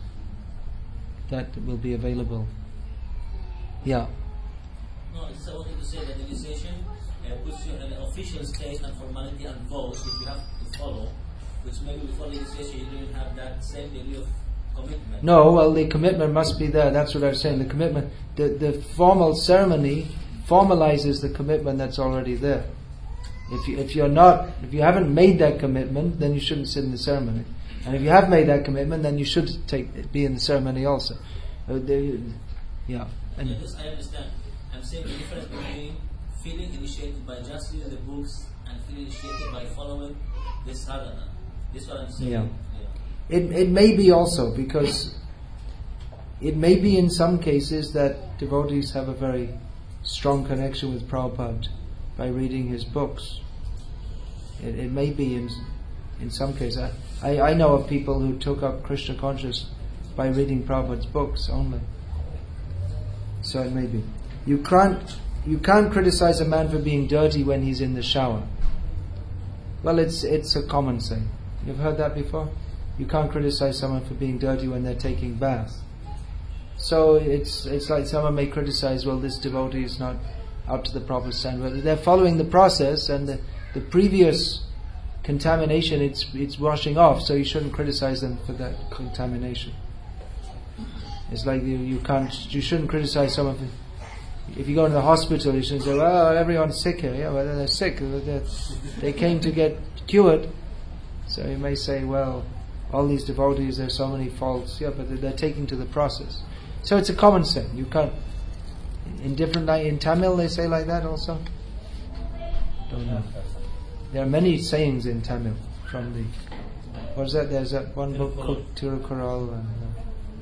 that will be available. Yeah. No, it's I wanted to say that initiation uh, puts you in an official stage and formality and vows which you have to follow, which maybe before the initiation you didn't have that same degree of commitment. No, well, the commitment must be there. That's what I was saying. The commitment, the, the formal ceremony formalizes the commitment that's already there. If you if you're not, if you haven't made that commitment, then you shouldn't sit in the ceremony. And if you have made that commitment, then you should take be in the ceremony also. Uh, the, yeah. And Yes, I understand. I'm saying the difference between feeling initiated by just reading the books and feeling initiated by following the sadhana. This is what I'm saying. Yeah. It it may be also because it may be in some cases that devotees have a very strong connection with Prabhupada by reading his books. It, it may be in in some cases. I, I, I know of people who took up Krishna consciousness by reading Prabhupada's books only. So it may be. You can't you can't criticize a man for being dirty when he's in the shower. Well, it's it's a common saying. You've heard that before? You can't criticize someone for being dirty when they're taking bath. So it's it's like someone may criticize, well, this devotee is not up to the proper standard. They're following the process, and the, the previous contamination, it's it's washing off, so you shouldn't criticize them for that contamination. It's like you, you can't you shouldn't criticize someone for, if you go to the hospital, you shouldn't say, well, everyone's sick here. Yeah, well, they're sick. They're, they came to get cured. So you may say, well, all these devotees, there's so many faults. Yeah, but they're, they're taking to the process. So it's a common saying. You can't. In different in Tamil, they say like that also. Don't know. There are many sayings in Tamil from the. What's that? There's that one book called Tirukkural. And, uh,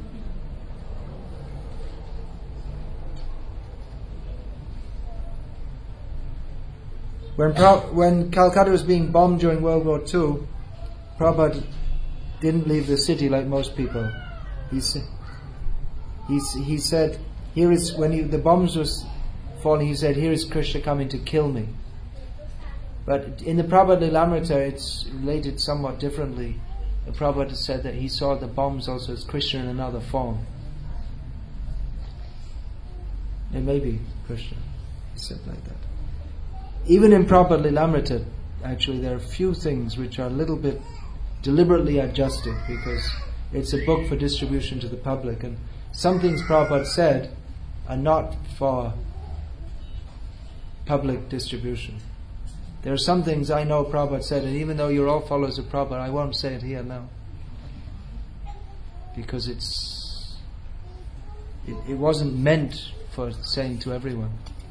When Pro- when Calcutta was being bombed during World War Two, Prabhupada didn't leave the city like most people. He said, he, he said, here is, when he, the bombs was falling, he said, here is Krishna coming to kill me. But in the Prabhupada Lilamrita, it's related somewhat differently. The Prabhupada said that he saw the bombs also as Krishna in another form. It may be Krishna. He said like that. Even in Prabhupada Lilamrita, actually, there are a few things which are a little bit deliberately adjusted because it's a book for distribution to the public, and some things Prabhupada said are not for public distribution. There are some things I know Prabhupada said, and even though you're all followers of Prabhupada, I won't say it here now. Because it's it, it wasn't meant for saying to everyone.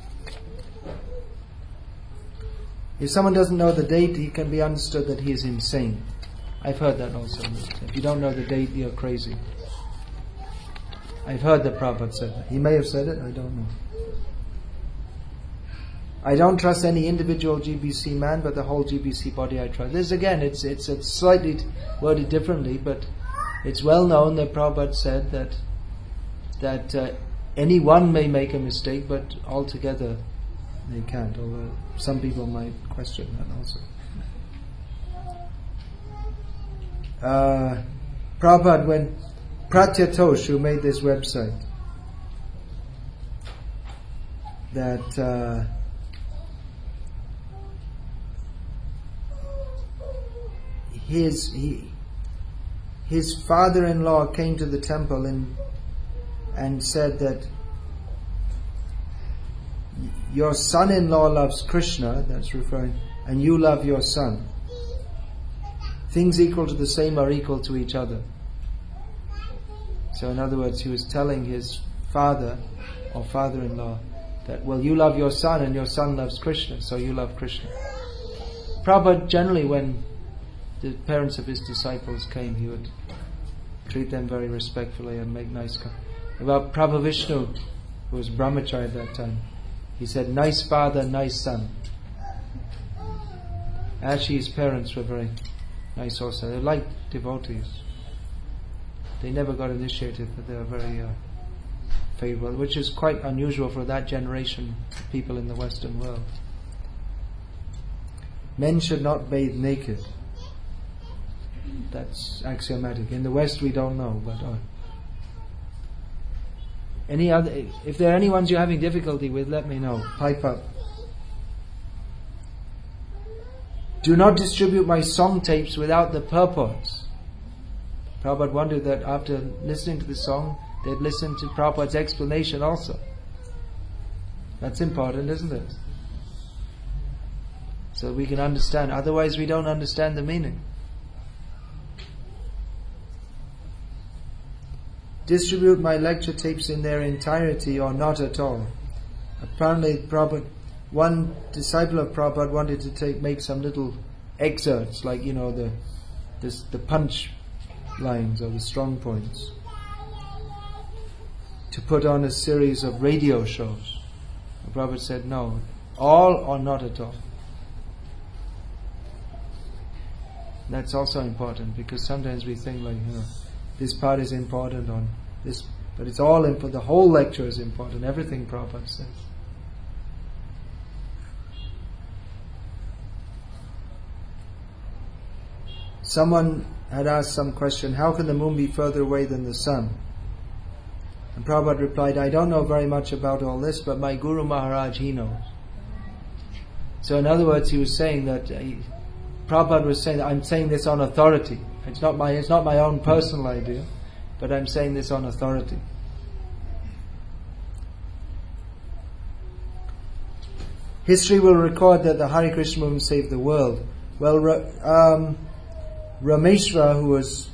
If someone doesn't know the date, he can be understood that he is insane. I've heard that also. If you don't know the date, you're crazy. I've heard that Prabhupada said that. He may have said it, I don't know. I don't trust any individual G B C man, but the whole G B C body I trust. This again, it's it's, it's slightly worded differently, but it's well known that Prabhupada said that that uh, anyone may make a mistake, but altogether they can't, although some people might question that also. Uh, Prabhupada, when Pratyatosh, who made this website, that uh, his he, his father-in-law came to the temple and and said that your son-in-law loves Krishna, that's referring, and you love your son. Things equal to the same are equal to each other. So in other words, he was telling his father or father-in-law that, well, you love your son and your son loves Krishna, so you love Krishna. Prabhupada generally, when the parents of his disciples came, he would treat them very respectfully and make nice comments. About Prabhu Vishnu, who was brahmachari at that time, he said, nice father, nice son. Actually, his parents were very nice also. They liked devotees. They never got initiated, but they were very uh, favorable, which is quite unusual for that generation of people in the Western world. Men should not bathe naked. That's axiomatic. In the West, we don't know, but uh, any other? If there are any ones you're having difficulty with, let me know. Pipe up. Do not distribute my song tapes without the purports. Prabhupada wondered that after listening to the song, they'd listen to Prabhupada's explanation also. That's important, isn't it? So we can understand. Otherwise, we don't understand the meaning. Distribute my lecture tapes in their entirety or not at all. Apparently, Prabhupada, one disciple of Prabhupada wanted to take make some little excerpts, like, you know, the this, the punch lines or the strong points. to put on a series of radio shows. The Prophet said, no, all or not at all. That's also important, because sometimes we think like, you know, this part is important on this, but it's all important. The whole lecture is important. Everything Prabhupada says. Someone had asked some question, how can the moon be further away than the sun? And Prabhupada replied, I don't know very much about all this, but my Guru Maharaj, he knows. So in other words, he was saying that, uh, he, Prabhupada was saying that I'm saying this on authority. It's not my, it's not my own personal idea, but I'm saying this on authority. History will record that the Hare Krishna movement saved the world. Well, um, Rameshwar, who was,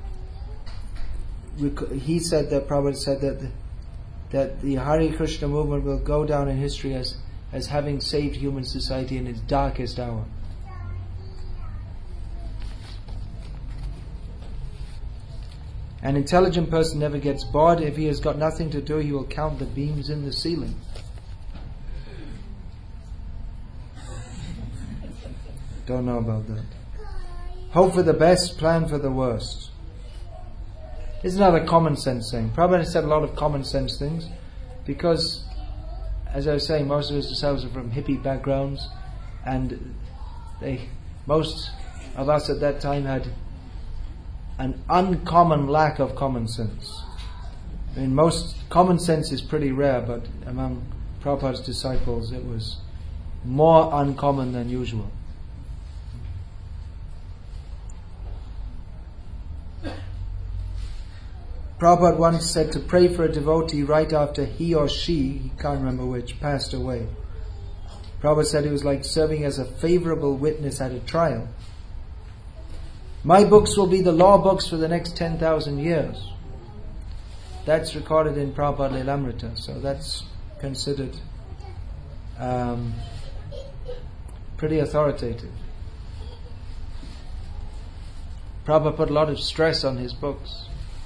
he said that Prabhupada said that the, that the Hare Krishna movement will go down in history as, as having saved human society in its darkest hour. An intelligent person never gets bored. If he has got nothing to do, he will count the beams in the ceiling. Don't know about that. Hope for the best, plan for the worst. It's another common sense thing. Prabhupada said a lot of common sense things because, as I was saying, most of his disciples are from hippie backgrounds, and they, most of us at that time had an uncommon lack of common sense. I mean, most common sense is pretty rare, but among Prabhupada's disciples it was more uncommon than usual. Prabhupada once said to pray for a devotee right after he or she, he can't remember which, passed away. Prabhupada said it was like serving as a favourable witness at a trial. My books will be the law books for the next ten thousand years. That's recorded in Prabhupada Lilamrita, so that's considered um, pretty authoritative. Prabhupada put a lot of stress on his books.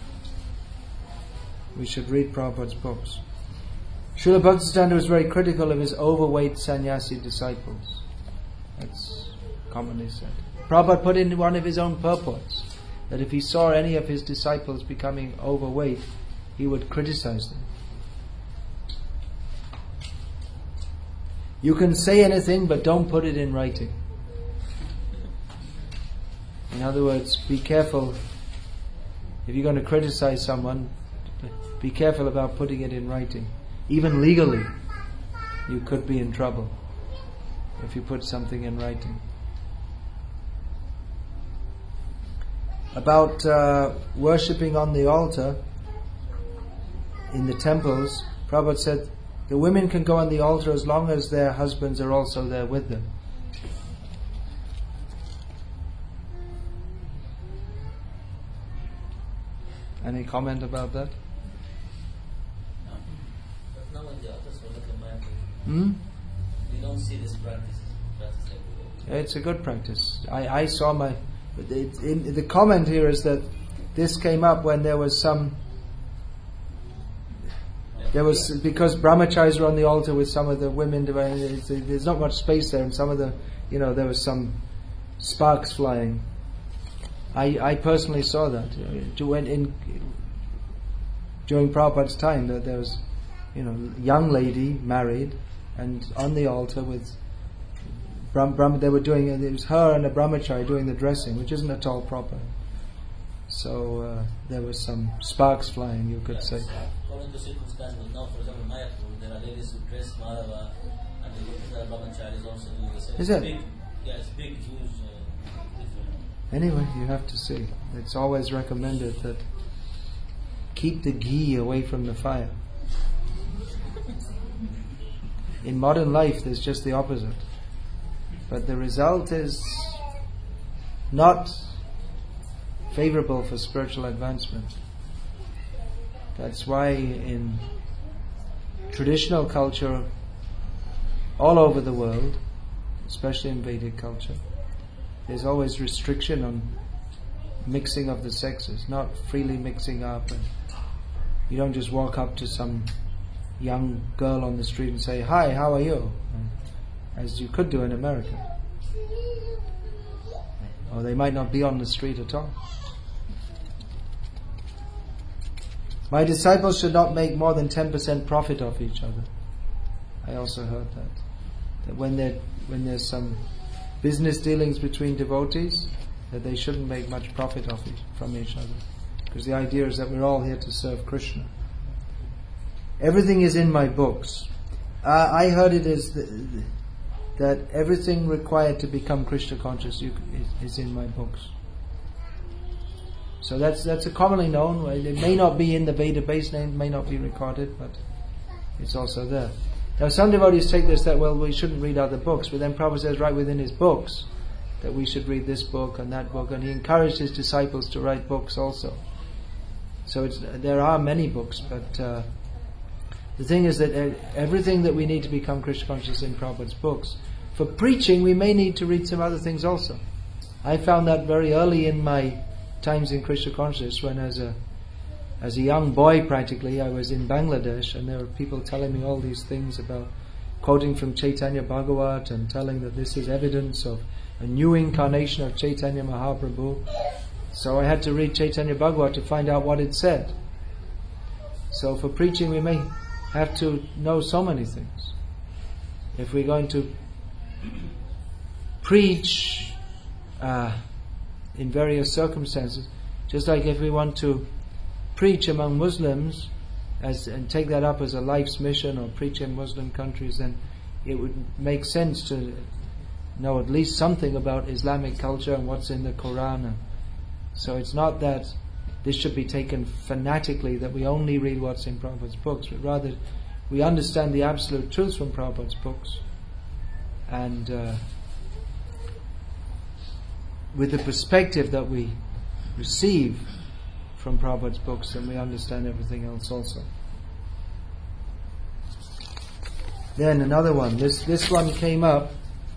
We should read Prabhupada's books. Srila Bhaktisiddhanta was very critical of his overweight sannyasi disciples. That's commonly said. Prabhupada put in one of his own purports that if he saw any of his disciples becoming overweight, he would criticize them. You can say anything, but don't put it in writing. In other words, be careful. If you're going to criticize someone, be careful about putting it in writing. Even legally, you could be in trouble if you put something in writing. About uh, worshipping on the altar in the temples, Prabhupada said the women can go on the altar as long as their husbands are also there with them. Any comment about that? Hmm? We don't see this practice. practice it's a good practice. I, I saw my... It, in, the comment here is that this came up when there was some... There was... Because brahmacharis were on the altar with some of the women. There's not much space there, and some of the... You know, there was some sparks flying. I, I personally saw that. When in, during Prabhupada's time, that there was, you know, young lady married and on the altar with Brahm, Brahm, they were doing it was her and a brahmachari doing the dressing, which isn't at all proper. So uh, there was some sparks flying, you could yes, say. According to circumstances, now for example, Mayapur, there are ladies who dress Madhava, and the brahmacharis also do the same. Is it? Big, yeah, it's big, huge. Uh, Anyway, you have to see. It's always recommended that keep the ghee away from the fire. In modern life, there's just the opposite. But the result is not favorable for spiritual advancement. That's why in traditional culture all over the world, especially in Vedic culture, there's always restriction on mixing of the sexes, not freely mixing up and You don't just walk up to some young girl on the street and say, "Hi, how are you?" as you could do in America. Or they might not be on the street at all. My disciples should not make more than ten percent profit off each other. I also heard that. That when there when there's some business dealings between devotees, that they shouldn't make much profit off each, from each other. Because the idea is that we're all here to serve Krishna. Everything is in my books. Uh, I heard it as the, the, that everything required to become Krishna conscious you, is, is in my books. So that's that's a commonly known. It may not be in the Veda base name, may not be recorded, but it's also there. Now some devotees take this that, well, we shouldn't read other books, but then Prabhupada says right within his books that we should read this book and that book, and he encouraged his disciples to write books also. So it's, there are many books, but uh, the thing is that everything that we need to become Krishna conscious in Prabhupada's books. For preaching, we may need to read some other things also. I found that very early in my times in Krishna consciousness, when as a as a young boy practically, I was in Bangladesh, and there were people telling me all these things about quoting from Chaitanya Bhagavat and telling that this is evidence of a new incarnation of Chaitanya Mahaprabhu. So I had to read Chaitanya Bhagavat to find out what it said. So for preaching, we may have to know so many things. If we're going to preach uh, in various circumstances, just like if we want to preach among Muslims as and take that up as a life's mission, or preach in Muslim countries, then it would make sense to know at least something about Islamic culture and what's in the Quran. So it's not that this should be taken fanatically, that we only read what's in Prabhupada's books, but rather we understand the absolute truths from Prabhupada's books, and uh, with the perspective that we receive from Prabhupada's books, then we understand everything else also. Then another one, this, this one came up,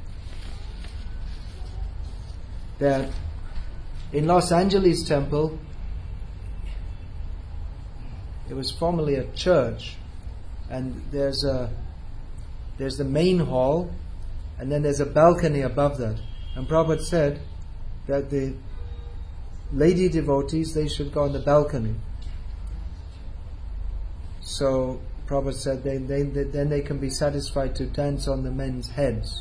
that in Los Angeles temple, it was formerly a church, and there's a there's the main hall, and then there's a balcony above that. And Prabhupada said that the lady devotees, they should go on the balcony. So Prabhupada said they, they, they, then they can be satisfied to dance on the men's heads.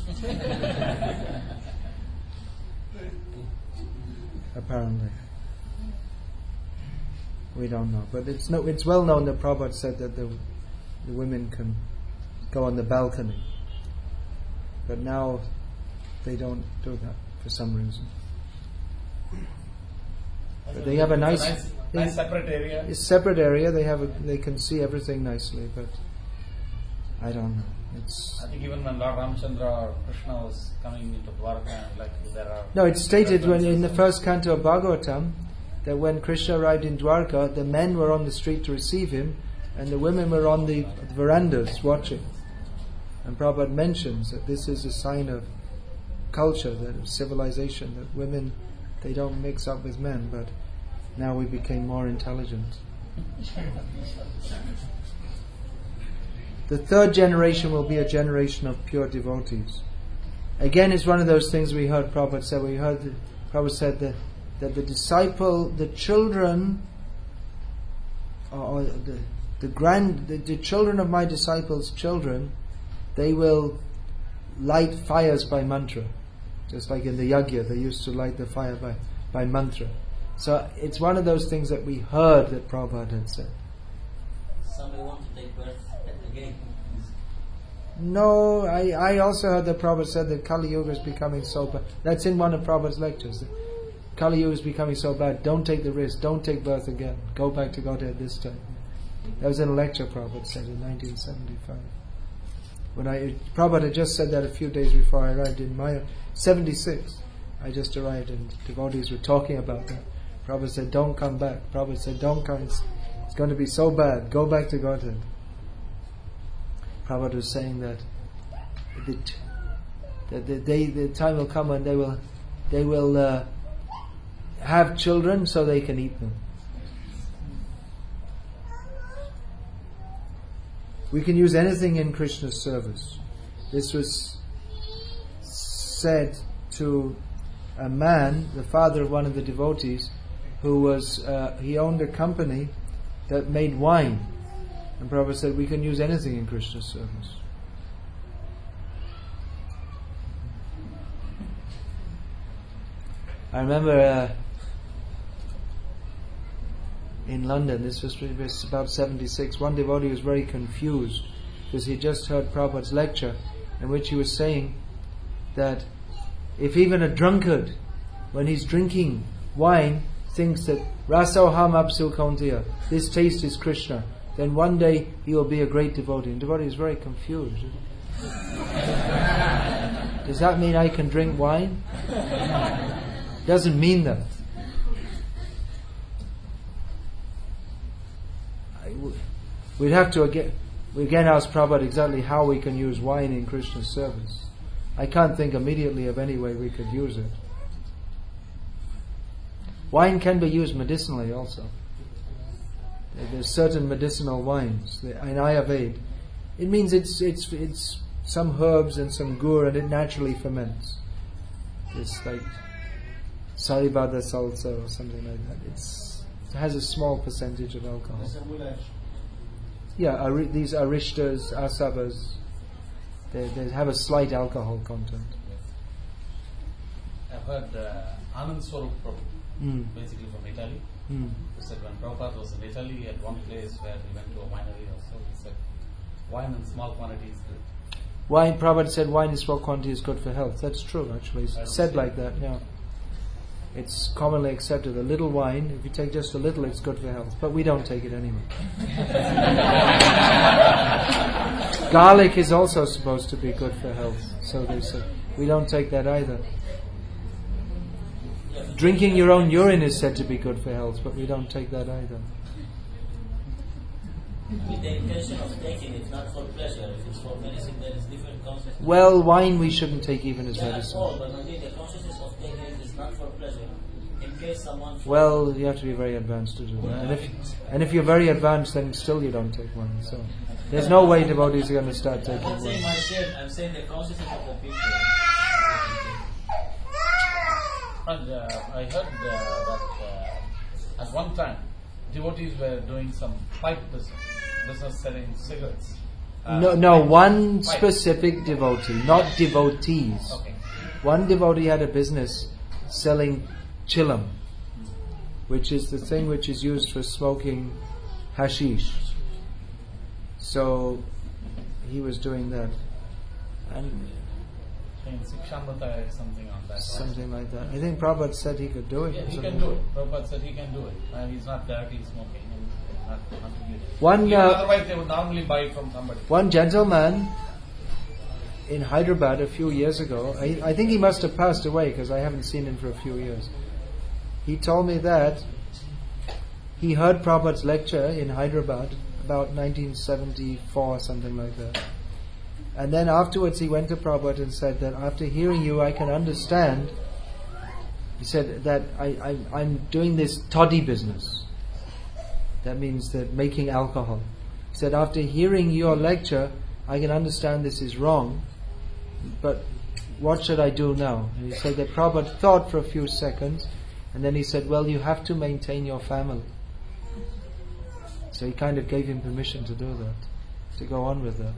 Apparently. We don't know. But it's no, it's well known that Prabhupada said that the, the women can go on the balcony. But now they don't do that for some reason. But they have a nice, a nice, nice separate area. It's a separate area. They have a, they can see everything nicely, but I don't know. It's I think even when Lord Ramchandra or Krishna was coming into Dwarka, like there are. No, it's stated when in the first canto of Bhagavatam that when Krishna arrived in Dwarka, the men were on the street to receive him, and the women were on the verandas watching. And Prabhupada mentions that this is a sign of culture, that of civilization, that women, they don't mix up with men, but now we became more intelligent. The third generation will be a generation of pure devotees. Again, it's one of those things we heard Prabhupada say. We heard that Prabhupada said that, that the disciple, the children, or the the grand, the, the children of my disciples' children, they will light fires by mantra. Just like in the yajna, they used to light the fire by, by mantra. So it's one of those things that we heard that Prabhupada had said. Somebody want to take birth again? No, I, I also heard that Prabhupada said that Kali Yuga is becoming so bad. That's in one of Prabhupada's lectures. Kali Yuga is becoming so bad, don't take the risk, don't take birth again. Go back to Godhead this time. That was in a lecture Prabhupada said in nineteen seventy-five. When I, Prabhupada had just said that a few days before I arrived in Maya, seventy-six. I just arrived and devotees were talking about that. Prabhupada said, don't come back. Prabhupada said, don't come. It's, it's going to be so bad. Go back to Godhead. Prabhupada was saying that the, that the, day, the time will come when they will they will uh, have children so they can eat them. we can use anything in Krishna's service. This was said to a man, the father of one of the devotees, who was, uh, he owned a company that made wine. And Prabhupada said, we can use anything in Krishna's service. I remember uh, in London, this was, it was about seventy-six, one devotee was very confused because he just heard Prabhupada's lecture in which he was saying that if even a drunkard, when he's drinking wine, thinks that Rasoham Apsu Kaunteya, this taste is Krishna, then one day he will be a great devotee. And the devotee is very confused. Does that mean I can drink wine? Doesn't mean that. I w- we'd have to again, we again ask Prabhupada exactly how we can use wine in Krishna's service. I can't think immediately of any way we could use it. Wine can be used medicinally also. There's certain medicinal wines. In Ayurveda, it means it's it's it's some herbs and some gur, and it naturally ferments. It's like Saribada salsa or something like that. It's, it has a small percentage of alcohol. Yeah, ari- these arishtas, asavas, they, they have a slight alcohol content. I've heard uh, Anand Swarup Prabhu, mm. basically from Italy. Mm. He said when Prabhupada was in Italy, at one place where he went to a winery or so, he said wine in small quantities is good. Wine, Prabhupada said wine in small quantity is good for health. That's true, actually. It's said like that, yeah. It's commonly accepted. A little wine, if you take just a little, it's good for health. But we don't take it anyway. Garlic is also supposed to be good for health, so they say. We don't take that either. Drinking your own urine is said to be good for health, but we don't take that either. With the intention of taking it, not for pleasure. If it's for medicine, there is different concepts. Well, wine we shouldn't take even as yeah, medicine. All, but indeed the consciousness of taking it is not for pleasure. In case someone... Well, you have to be very advanced to do that. And if, and if you're very advanced, then still you don't take wine. So there's no way devotees are going to start taking wine. I'm not saying myself, I'm saying the consciousness of the people. And uh, I heard uh, that uh, at one time devotees were doing some pipe business, business selling cigarettes. Uh, No, no, one pipe. specific devotee, not devotees. Okay. One devotee had a business selling chillam, which is the thing which is used for smoking hashish. So he was doing that. And In Sikshamrita or something on that. something like that. I think Prabhupada said he could do it. Yeah, he Something can do like it. Prabhupada said he can do it. Uh, he's not directly smoking. And not, not to use it. One, Even uh, otherwise, they would normally buy it from somebody. One gentleman in Hyderabad a few years ago, I, I think he must have passed away because I haven't seen him for a few years. He told me that he heard Prabhupada's lecture in Hyderabad about nineteen seventy-four, something like that. And then afterwards he went to Prabhupada and said that after hearing you I can understand, he said that I, I, I'm doing this toddy business. That means that making alcohol. He said after hearing your lecture I can understand this is wrong, but what should I do now? And he said that Prabhupada thought for a few seconds and then he said, well, you have to maintain your family. So he kind of gave him permission to do that, to go on with that.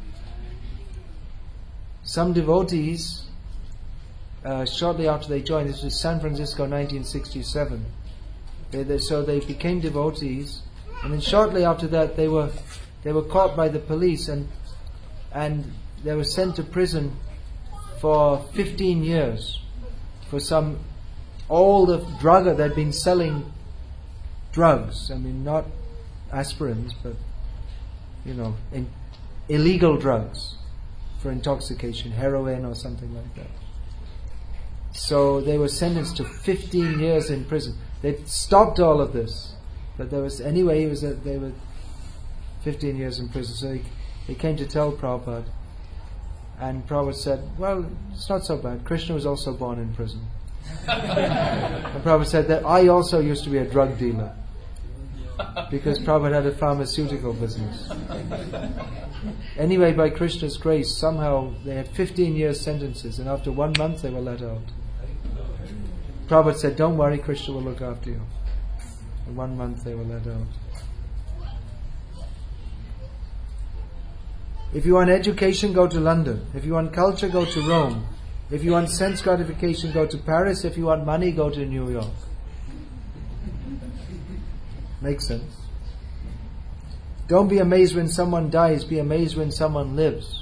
Some devotees, uh, shortly after they joined, this was San Francisco, nineteen sixty-seven. They, they, so they became devotees, and then shortly after that, they were they were caught by the police and and they were sent to prison for fifteen years for some old drugger that had been selling drugs. I mean, not aspirins, but you know, in, illegal drugs. For intoxication, heroin or something like that. So they were sentenced to fifteen years in prison. They stopped all of this, but there was anyway. It was a, they were fifteen years in prison. So they, they came to tell Prabhupada, and Prabhupada said, "Well, it's not so bad. Krishna was also born in prison." And Prabhupada said that I also used to be a drug dealer. because Prabhupada had a pharmaceutical business. Anyway, by Krishna's grace, somehow they had fifteen years sentences, and after one month they were let out. Prabhupada said, "Don't worry, Krishna will look after you." In one month they were let out. If you want education, go to London. If you want culture, go to Rome. If you want sense gratification, go to Paris. If you want money, go to New York. Makes sense. Don't be amazed when someone dies, be amazed when someone lives.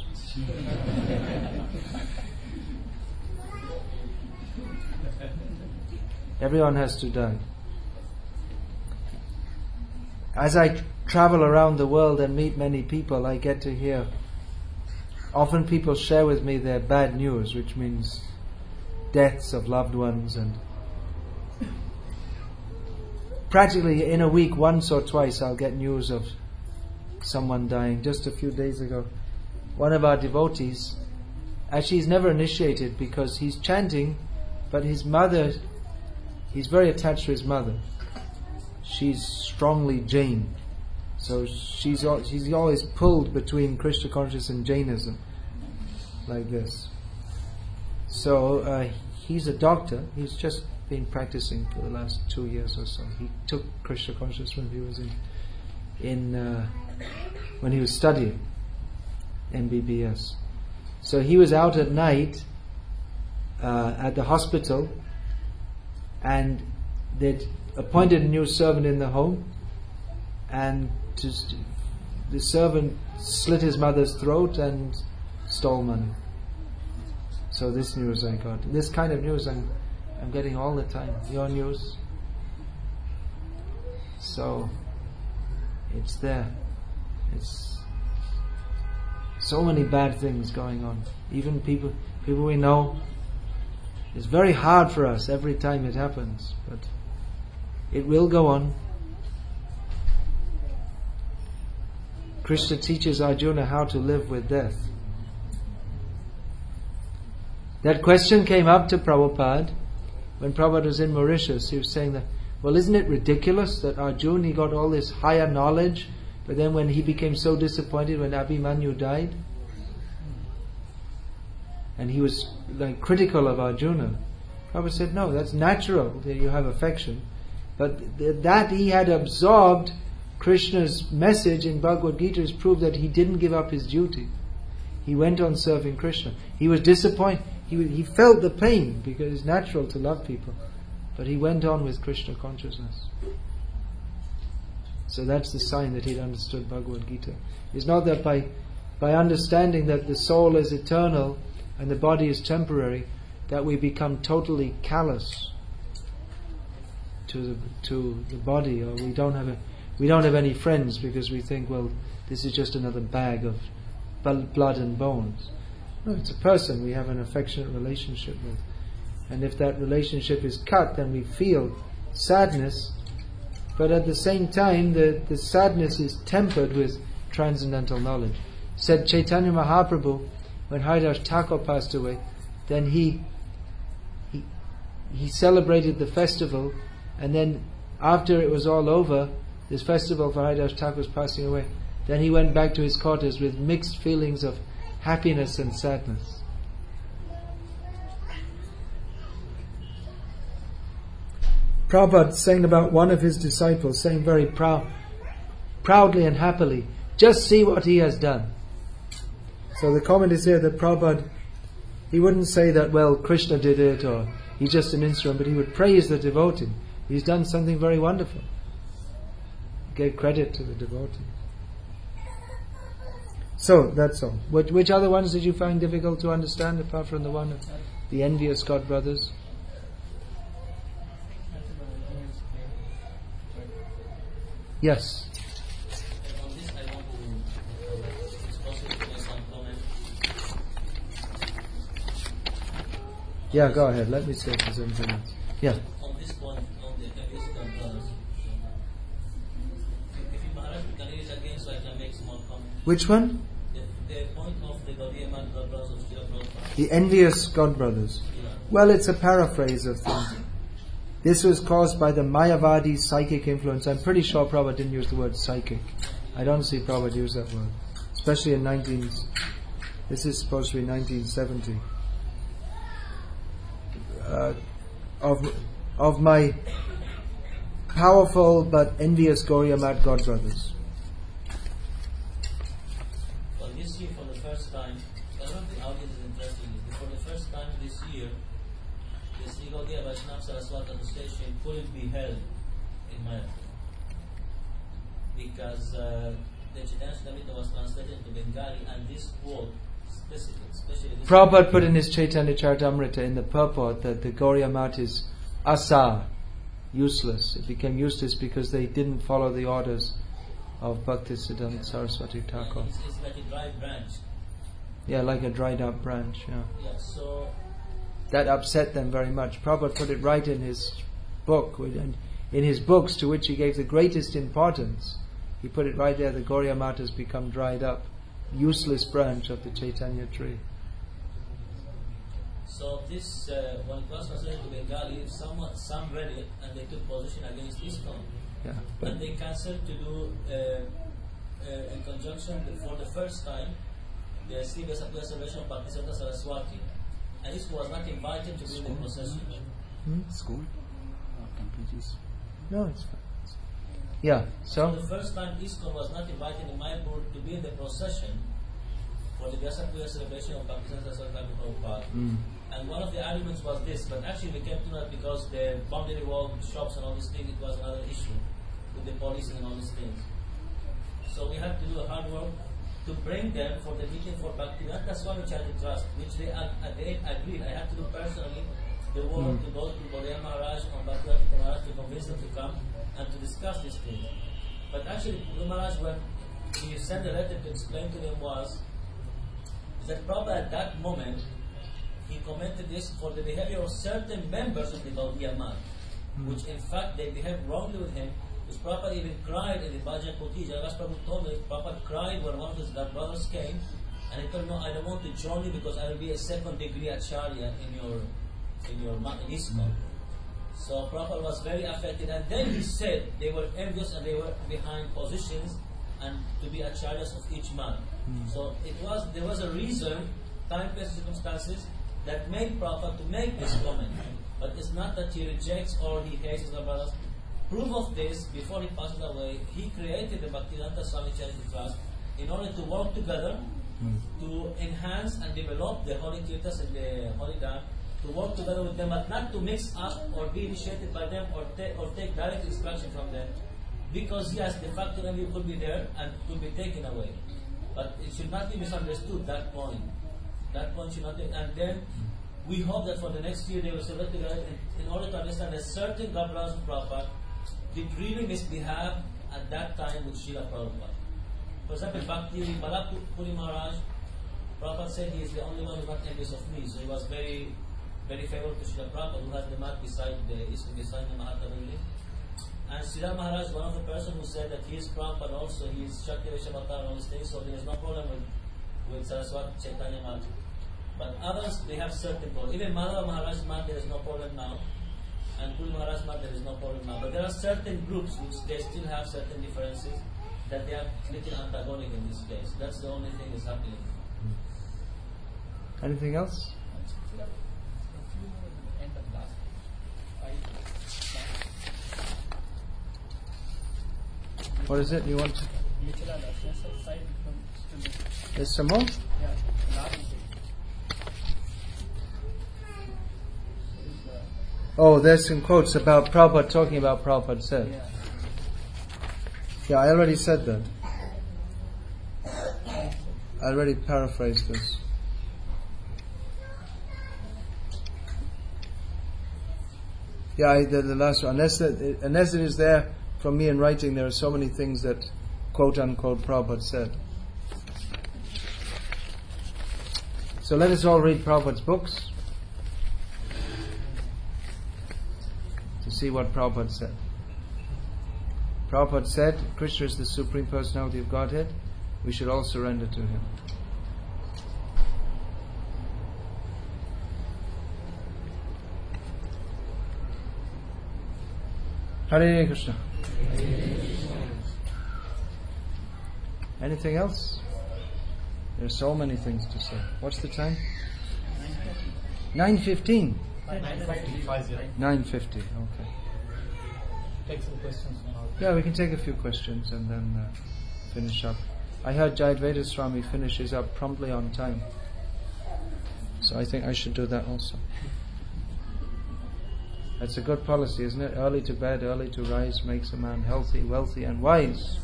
Everyone has to die. As I travel around the world and meet many people, I get to hear, often people share with me their bad news, which means deaths of loved ones, and practically in a week, once or twice, I'll get news of someone dying. Just a few days ago, one of our devotees, actually he's never initiated because he's chanting, but his mother, he's very attached to his mother. She's strongly Jain. So she's al- she's always pulled between Krishna consciousness and Jainism, like this. So uh, he's a doctor. He's just been practicing for the last two years or so. He took Krishna consciousness when he was in in uh, when he was studying M B B S. So he was out at night uh, at the hospital, and they'd appointed a new servant in the home, and just, the servant slit his mother's throat and stole money. So this news I got. This kind of news I'm I'm getting all the time. Your news. So it's there. It's so many bad things going on. Even people people we know. It's very hard for us every time it happens, but it will go on. Krishna teaches Arjuna how to live with death. That question came up to Prabhupada when Prabhupada was in Mauritius. He was saying that, well, isn't it ridiculous that Arjuna, he got all this higher knowledge, but then when he became so disappointed when Abhimanyu died, and he was like critical of Arjuna, Prabhupada said, no, that's natural that you have affection. But th- that he had absorbed Krishna's message in Bhagavad Gita is proof that he didn't give up his duty. He went on serving Krishna. He was disappointed. He, he felt the pain because it's natural to love people. But he went on with Krishna consciousness. So that's the sign that he'd understood Bhagavad Gita. It's not that by, by understanding that the soul is eternal and the body is temporary, that we become totally callous to the to the body, or we don't have a we don't have any friends because we think, well, this is just another bag of blood and bones. No, it's a person we have an affectionate relationship with, and if that relationship is cut, then we feel sadness. But at the same time, the the sadness is tempered with transcendental knowledge. Said Chaitanya Mahaprabhu, when Haridas Thakur passed away, then he he he celebrated the festival. And then, after it was all over, this festival for Haridas Thakur's passing away, then he went back to his quarters with mixed feelings of happiness and sadness. Prabhupada saying about one of his disciples, saying very proud, proudly and happily, just see what he has done. So the comment is here that Prabhupada, he wouldn't say that, well, Krishna did it, or he's just an instrument, but he would praise the devotee. He's done something very wonderful. Gave credit to the devotee. So, that's all. Which, which other ones did you find difficult to understand apart from the one of the envious God brothers? Yes. On this I want to, it's possible to make some comment. Yeah, go ahead. Let me see if there's anything else. Yeah. On this point, on the envious God brothers. If you Maharaj can use again, so I can make small comment. Which one? The, the point of the Gaudiya God brothers of Srila Prabhupada. The envious God brothers. Yeah. Well, it's a paraphrase of things. This was caused by the Mayavadi psychic influence. I'm pretty sure Prabhupada didn't use the word psychic. I don't see Prabhupada use that word. Especially in nineteen... This is supposed to be nineteen seventy. Uh, of, of my powerful but envious Gauriya Math godbrothers. Well, this year for the first time, I don't know if the audience is interested in this, for the first time this year, the Sri Gaudiya Vaishnava Saraswati Association couldn't be held in Mayapur. Because uh, the Chaitanya Charitamrita was translated into Bengali, and this quote, specific, especially this Prabhupada put in his Chaitanya Charitamrita in the purport that the Gauriya Math is asa, useless. It became useless because they didn't follow the orders of Bhaktisiddhanta Saraswati Thakur. It's, it's like a dry branch. Yeah, like a dried up branch. Yeah. Yeah, so That upset them very much. Prabhupada put it right in his book, and in his books to which he gave the greatest importance. He put it right there. The Gauriya Math has become dried up, useless branch of the Chaitanya tree. So this, uh, when it was translated to Bengali, someone, some read it and they took position against ISKCON. Yeah, And but they cancelled to do, uh, uh, in conjunction with, for the first time, the Sri Vesapura celebration of Bhaktisiddhanta Saraswati. And ISKCON was not invited to do the procession. hmm? School? Or completes? no, it's fine. Yeah. So So the first time ISKCON was not invited in Mayapur to be in the procession for the Vesapura celebration of Bhaktisiddhanta Saraswati Prabhupada. mm. And one of the arguments was this, but actually we came to know that because the boundary wall shops and all these things, it was another issue with the police and all these things. So we had to do a hard work to bring them for the meeting for Bhaktivedanta Swami Charity Trust, which they ag- at the end agreed. I had to do personally the work Mm. to go to Bodhaya Maharaj and Bhaktivedanta Maharaj to convince them to come and to discuss these things. But actually, Guru Maharaj, when he sent a letter to explain to them, was that probably at that moment he commented this for the behavior of certain members of the Gaudiya Math, Mm. which in fact they behaved wrongly with him. Which Prabhupada even cried in the Bhajan Poti. Jagadas Prabhu told me, Prabhupada cried when one of his brothers came and he told me, no, I don't want to join you because I will be a second degree acharya in your in your mat in ISKCON. So Prabhupada was very affected, and then he said they were envious and they were behind positions and to be acharyas of each man. Mm. So it was there was a reason, time, place, circumstances that made Prabhupada to make this comment. But it's not that he rejects or he hates his brothers. Proof of this, before he passes away, he created the Bhaktisiddhanta Swami Charity Trust in order to work together Mm. to enhance and develop the holy kirtas and the holy dam, to work together with them, but not to mix up or be initiated by them or, ta- or take direct instruction from them. Because yes, the factor envy could be there and could be taken away. But it should not be misunderstood, that point. That point should not be, and then we hope that for the next year they will celebrate together in, in order to understand that certain Gabras of Prabhupada did really misbehave at that time with Srila Prabhupada. For example, Bhakti Balak Puri Maharaj, Prabhupada said he is the only one who is not envious of me. So he was very, very favorable to Srila Prabhupada, who has the mat beside the Islam, beside the Mahatma. And Srila Maharaj, one of the person who said that he is Prabhupada also, he is Shakti Vaishnava and all these things, so there is no problem with, with Saraswati Chaitanya Mat. But others, they have certain problems. Even Madhava Maharaj Mat, there is no problem now. And Puri Maharaj Mat, there is no problem now. But there are certain groups which they still have certain differences that they are little antagonic in this case. That's the only thing that's happening. Anything else? What is it you want to? There's some more? Oh, there's some quotes about Prabhupada talking about Prabhupada said. Yeah, I already said that. I already paraphrased this. Yeah, I, the, the last one. Unless it, unless it is there from me in writing, there are so many things that quote unquote Prabhupada said. So let us all read Prabhupada's books to see what Prabhupada said. Prabhupada said, Krishna is the Supreme Personality of Godhead. We should all surrender to Him. Hare Krishna. Anything else? There are so many things to say. What's the time? nine fifteen. nine fifty, okay. Take some questions now. Yeah, we can take a few questions and then uh, finish up. I heard Jayadvaita Swami finishes up promptly on time. So I think I should do that also. That's a good policy, isn't it? Early to bed, early to rise makes a man healthy, wealthy and wise.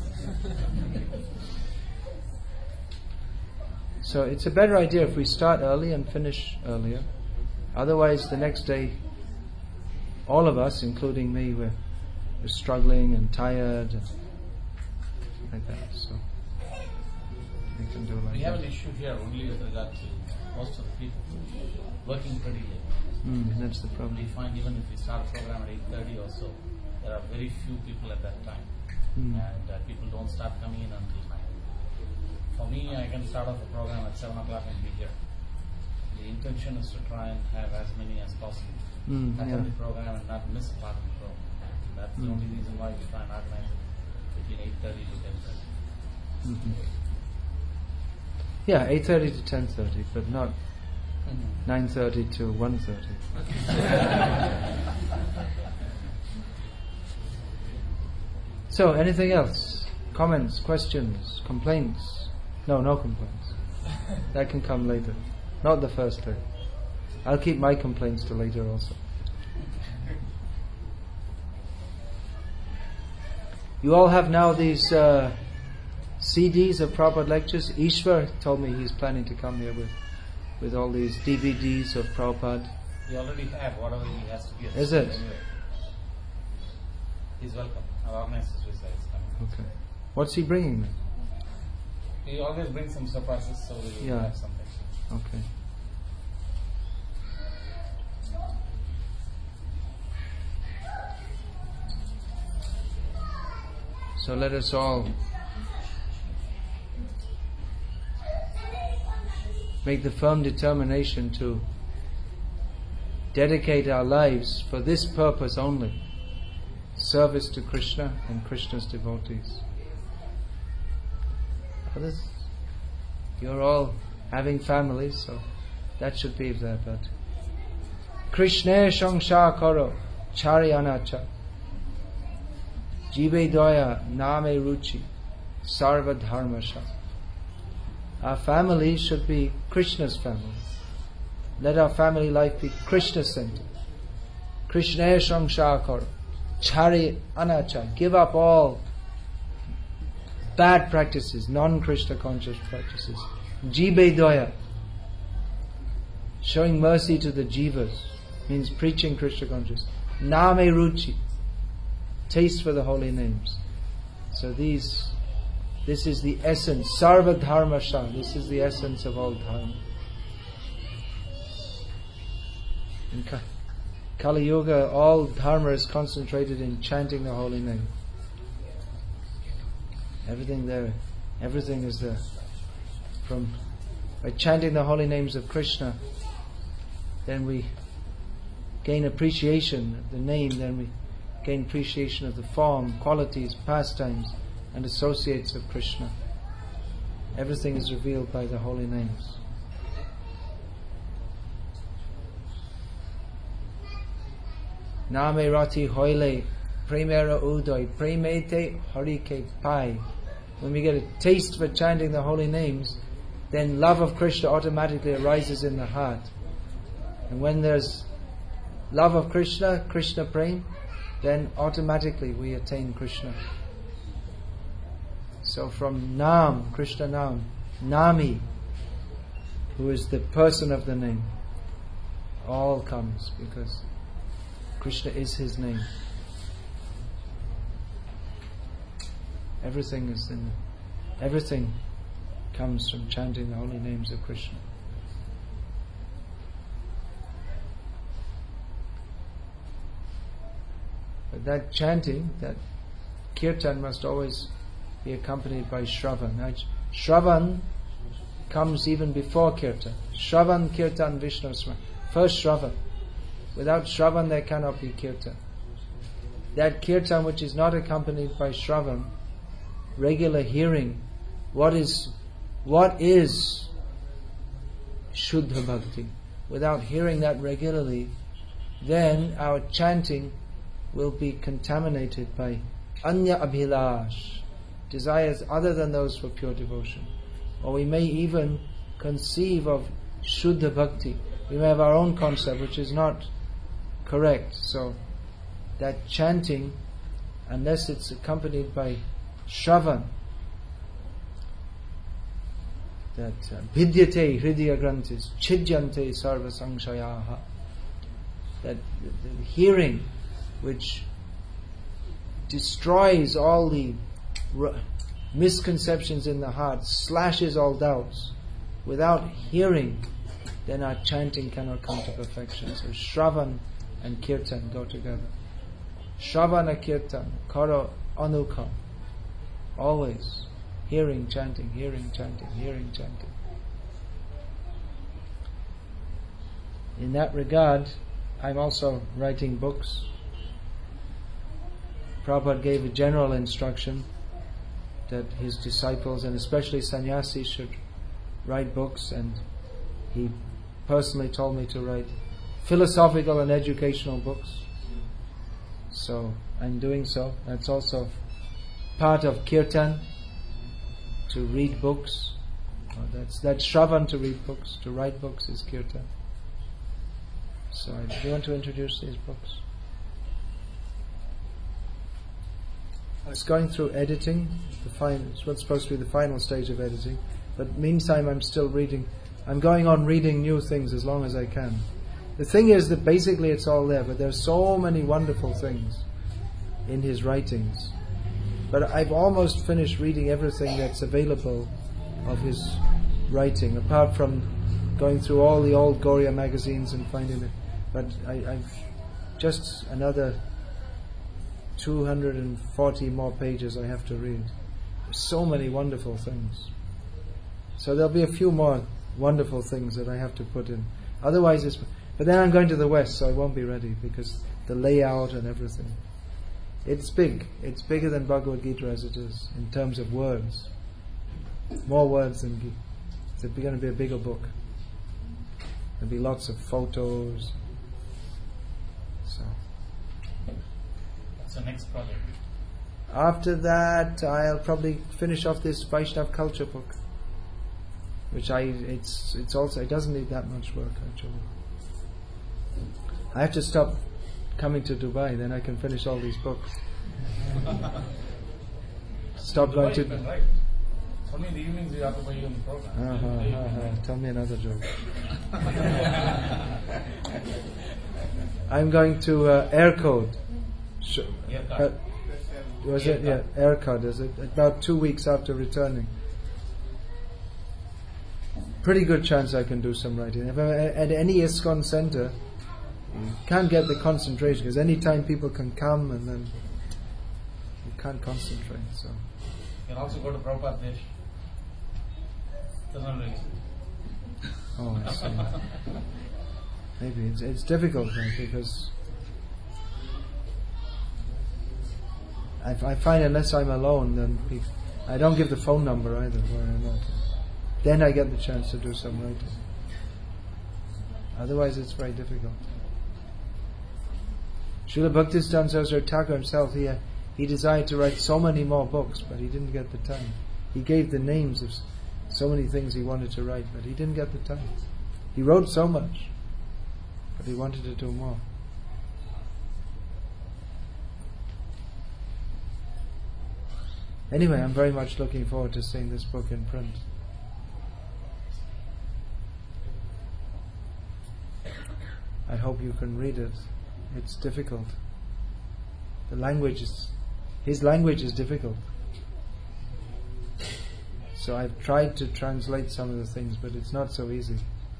So it's a better idea if we start early and finish earlier. Otherwise the next day, all of us, including me, we're, we're struggling and tired and like that. So we can do like We that. have an issue here only with regard to most of the people working pretty late. Mm, that's the We problem. find even if we start a program at eight thirty or so, there are very few people at that time. Mm. And uh, people don't start coming in until nine. For me, I can start off a program at seven o'clock and be here. The intention is to try and have as many as possible. Mm, Attend yeah. the program and not miss a part of the program. And that's the Mm. only reason why we try and organize it between eight thirty to ten thirty. Mhm. Yeah, eight thirty to ten thirty, but not nine thirty to one thirty. So, anything else? Comments, questions, complaints? No, no complaints. That can come later. Not the first day. I'll keep my complaints to later also. You all have now these uh, C Ds of Prabhupada lectures. Ishwar told me he's planning to come here with, with all these D V Ds of Prabhupada. We already have whatever he has to give. Is it? Anyway. He's welcome. Our organizers will say it's coming. Okay. What's he bringing then? He always brings some surprises, so we will Yeah. have something. Okay. So let us all make the firm determination to dedicate our lives for this purpose only, service to Krishna and Krishna's devotees. Others, you're all having families, so that should be there, but Krishna shangsha karo charyanacha jive doya name ruchi sarva dharmasha. Our family should be Krishna's family. Let our family life be Krishna-centered. Krishna shangsha karo charyanacha. Give up all bad practices, non-Krishna conscious practices. Jibe doya, showing mercy to the jivas, means preaching Krishna consciousness. Name ruchi, taste for the holy names. So these, this is the essence. Sarva dharma sha, this is the essence of all dharma. In Ka- Kali Yuga, all dharma is concentrated in chanting the holy name. Everything there, everything is there. From by chanting the holy names of Krishna, then we gain appreciation of the name, then we gain appreciation of the form, qualities, pastimes, and associates of Krishna. Everything is revealed by the holy names. Name rati hoile, premera udoy, premete harike pai. When we get a taste for chanting the holy names, then love of Krishna automatically arises in the heart. And when there's love of Krishna, Krishna prem, then automatically we attain Krishna. So from Nam, Krishna Nam, Nami, who is the person of the name, all comes because Krishna is his name. Everything is in the, everything comes from chanting the holy names of Krishna. But that chanting, that kirtan must always be accompanied by Shravan. Now, Shravan comes even before kirtan. Shravan, kirtan, Vishnu Smaran. First Shravan. Without Shravan there cannot be kirtan. that kirtan which is not accompanied by shravan, regular hearing, what is what is Shuddha Bhakti? Without hearing that regularly, then our chanting will be contaminated by Anya Abhilash, desires other than those for pure devotion. Or we may even conceive of Shuddha Bhakti. We may have our own concept which is not correct. So that chanting, unless it's accompanied by Shravan, that Vidyate Hridaya Granthis Chidyante Sarva Sangshayaha, that the, the hearing which destroys all the r- misconceptions in the heart, slashes all doubts. Without hearing, then our chanting cannot come to perfection. So Shravan and Kirtan go together. Shravana Kirtan, Karo Anukam. Always hearing, chanting, hearing, chanting, hearing, chanting. In that regard, I'm also writing books. Prabhupada gave a general instruction that his disciples, and especially sannyasis, should write books, and he personally told me to write philosophical and educational books. So I'm doing so. That's also part of kirtan, to read books. Oh, that's that's shravan, to read books. To write books is kirtan. So I, do you want to introduce these books? I was going through editing. The final, it's what's supposed to be the final stage of editing. But meantime, I'm still reading. I'm going on reading new things as long as I can. The thing is that basically it's all there, but there's so many wonderful things in his writings. But I've almost finished reading everything that's available of his writing, apart from going through all the old Gauriya magazines and finding it. But I, I've just another two hundred forty more pages I have to read. There's so many wonderful things. So there'll be a few more wonderful things that I have to put in. Otherwise it's... But then I'm going to the West, so I won't be ready, because the layout and everything. It's big. It's bigger than Bhagavad Gita as it is, in terms of words. More words than Gita. It's going to be a bigger book. There'll be lots of photos. So. What's the next project? After that, I'll probably finish off this Vaishnav culture book, which I it's it's also it doesn't need that much work actually. I have to stop coming to Dubai, then I can finish all these books. Stop going to. Right. Only in the evenings you have to buy you on the program. Uh-huh, uh-huh. Tell me another joke. I'm going to uh, Aircode. Sh- uh, was it? Yeah, Aircode. Is it about two weeks after returning? Pretty good chance I can do some writing. If I'm at any ISKCON center, you can't get the concentration, because any time people can come and then you can't concentrate. So You can also go to Prabhupada Desh. Doesn't really. oh, I see. Maybe it's it's difficult though, because I, I find unless I'm alone, then people, I don't give the phone number either where I'm at. Then I get the chance to do some writing. Otherwise, it's very difficult. Srila Bhaktisiddhanta Saraswati Thakur himself, he, he desired to write so many more books, but he didn't get the time. He gave the names of so many things he wanted to write, but he didn't get the time. He wrote so much, but he wanted to do more. Anyway, I'm very much looking forward to seeing this book in print. I hope you can read it. It's difficult. The language is, his language is difficult. So I've tried to translate some of the things, but it's not so easy.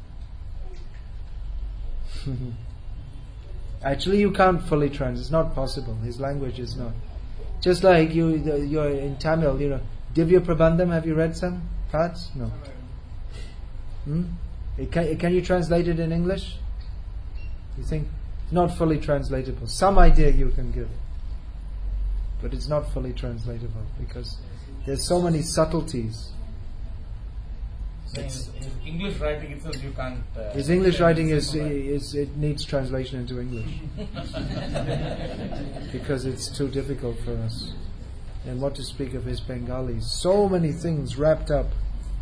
Actually, you can't fully translate. It's not possible. His language is not. Just like you, you're in Tamil, you know, Divya Prabandham, have you read some parts? No. Hmm? It can, can you translate it in English? You think? Not fully translatable. Some idea you can give. but it's not fully translatable because there's so many subtleties. So his, his English writing itself you can't. Uh, His English writing is, is it needs translation into English because it's too difficult for us. And what to speak of his Bengali? So many things wrapped up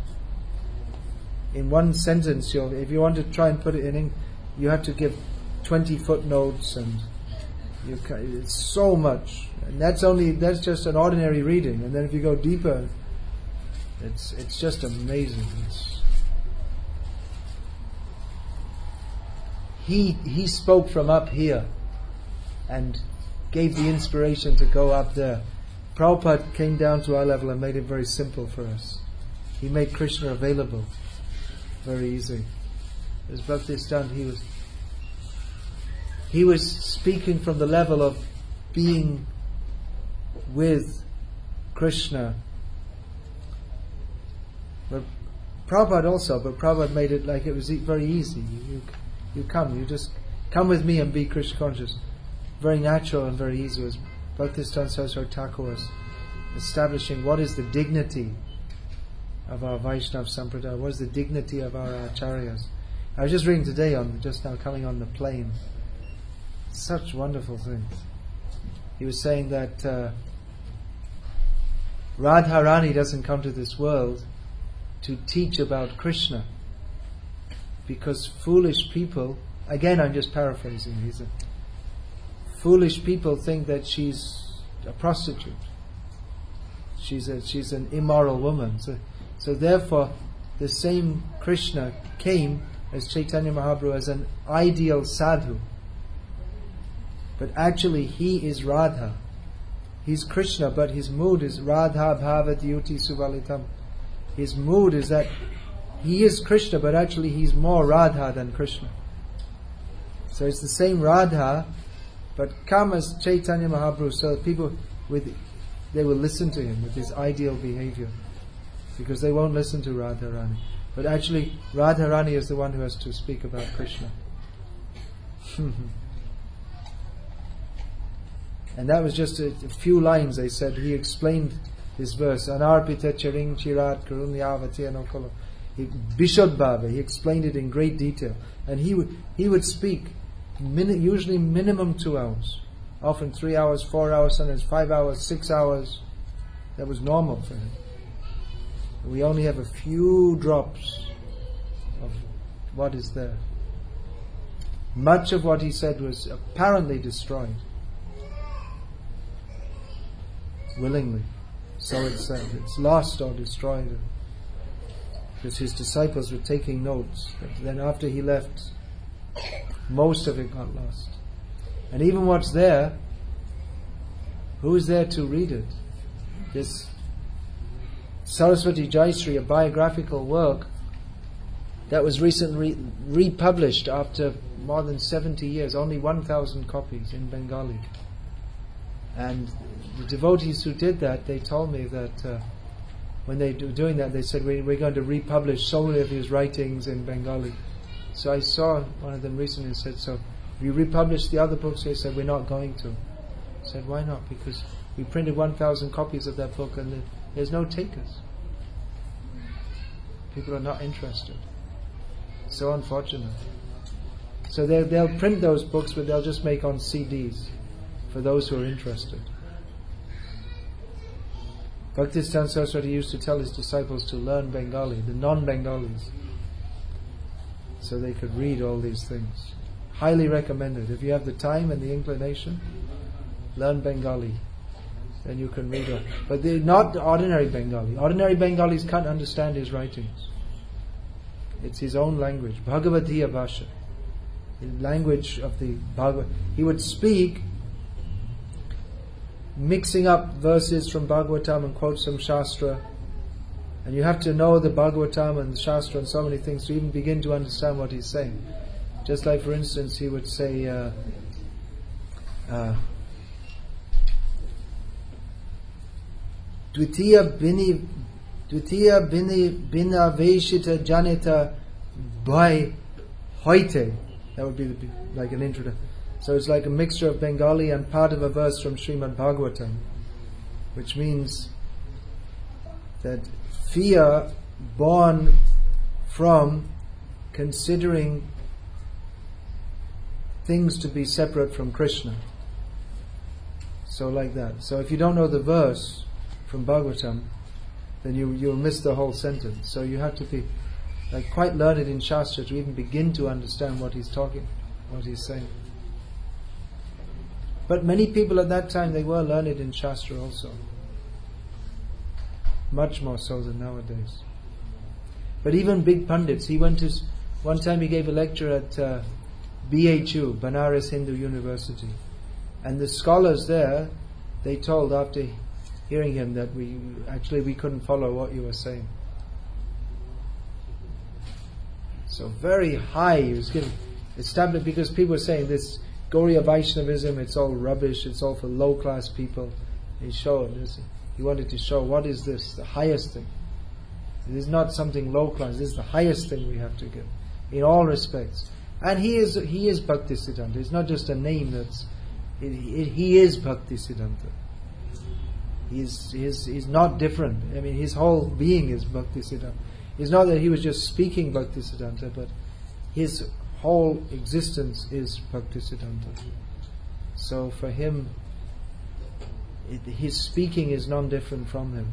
in one sentence. You'll, if you want to try and put it in English, you have to give twenty footnotes, and you ca- it's so much. And that's only that's just an ordinary reading. And then if you go deeper, it's it's just amazing. It's, he he spoke from up here, and gave the inspiration to go up there. Prabhupada came down to our level and made it very simple for us. He made Krishna available very easy. As Bhaktistan, he was he was speaking from the level of being with Krishna. But Prabhupada also, but Prabhupada made it like it was e- very easy. You, you, you come, you just come with me and be Krishna conscious. Very natural and very easy. As Bhaktistan Saraswati Thakur was establishing what is the dignity of our Vaishnava Sampradaya, what is the dignity of our Acharyas. I was just reading today, on just now coming on the plane, such wonderful things. He was saying that uh, Radharani doesn't come to this world to teach about Krishna, because foolish people, again I'm just paraphrasing, he said, foolish people think that she's a prostitute. She's a, she's an immoral woman. So, so therefore, the same Krishna came as Chaitanya Mahaprabhu as an ideal sadhu. But actually, he is Radha. He's Krishna, but his mood is Radha Bhavadyuti Suvalitam. His mood is that he is Krishna, but actually he's more Radha than Krishna. So it's the same Radha, but come as Chaitanya Mahaprabhu, so that people with they will listen to him with his ideal behavior, because they won't listen to Radharani. But actually, Radharani is the one who has to speak about Krishna. And that was just a, a few lines. They said he explained this verse. Anarpita charing chirat karunyavati anokolo. Bishod Baba. He explained it in great detail, and he would he would speak. Min- usually minimum two hours, often three hours, four hours, sometimes five hours, six hours. That was normal for him. We only have a few drops of what is there. Much of what he said was apparently destroyed, willingly. So it's said, it's lost or destroyed, because his disciples were taking notes. But then after he left, most of it got lost. And even what's there, who is there to read it? This Saraswati Jayasri, a biographical work that was recently republished after more than seventy years, only one thousand copies in Bengali. And the devotees who did that, they told me that uh, when they were doing that, they said, we, we're going to republish so many of his writings in Bengali. So I saw one of them recently and said, so we republished the other books? They said, we're not going to. I said, why not? Because we printed one thousand copies of that book and there's no takers. People are not interested. So unfortunate. So they'll, they'll print those books, but they'll just make on C Ds for those who are interested. Bhaktistan Saraswati used to tell his disciples to learn Bengali, the non-Bengalis, so they could read all these things. Highly recommended. If you have the time and the inclination, learn Bengali. Then you can read it. But they're not ordinary Bengali. Ordinary Bengalis can't understand his writings. It's his own language. Bhagavatiya Bhasha. The language of the Bhagavad. He would speak mixing up verses from Bhagavatam and quotes from Shastra. And you have to know the Bhagavatam and the Shastra and so many things to even begin to understand what he's saying. Just like, for instance, he would say, uh, uh, Dvitiya bini, Dvitiya bini bina veshita janita bhai hoite. That would be the, like an introduction. So it's like a mixture of Bengali and part of a verse from Srimad Bhagavatam. which means that fear born from considering things to be separate from Krishna. So like that. So if you don't know the verse from Bhagavatam, then you, you'll miss the whole sentence. So you have to be like quite learned in Shastra to even begin to understand what he's talking, what he's saying. But many people at that time, they were learned in Shastra also. Much more so than nowadays. But even big pundits, he went to, one time he gave a lecture at uh, B H U, Banaras Hindu University. And the scholars there, they told after hearing him that we actually we couldn't follow what you were saying. So very high he was given, established, because people were saying this Gauriya Vaishnavism, it's all rubbish, it's all for low class people. He showed this. He wanted to show what is this, the highest thing. It is not something low class, this is the highest thing we have to give in all respects. And he is he is Bhaktisiddhanta. It's not just a name that's it, it, he is Bhaktisiddhanta. He's he's he's not different. I mean, his whole being is Bhaktisiddhanta. It's not that he was just speaking Bhaktisiddhanta, but his whole existence is Bhaktisiddhanta. So for him, it, his speaking is non-different from him.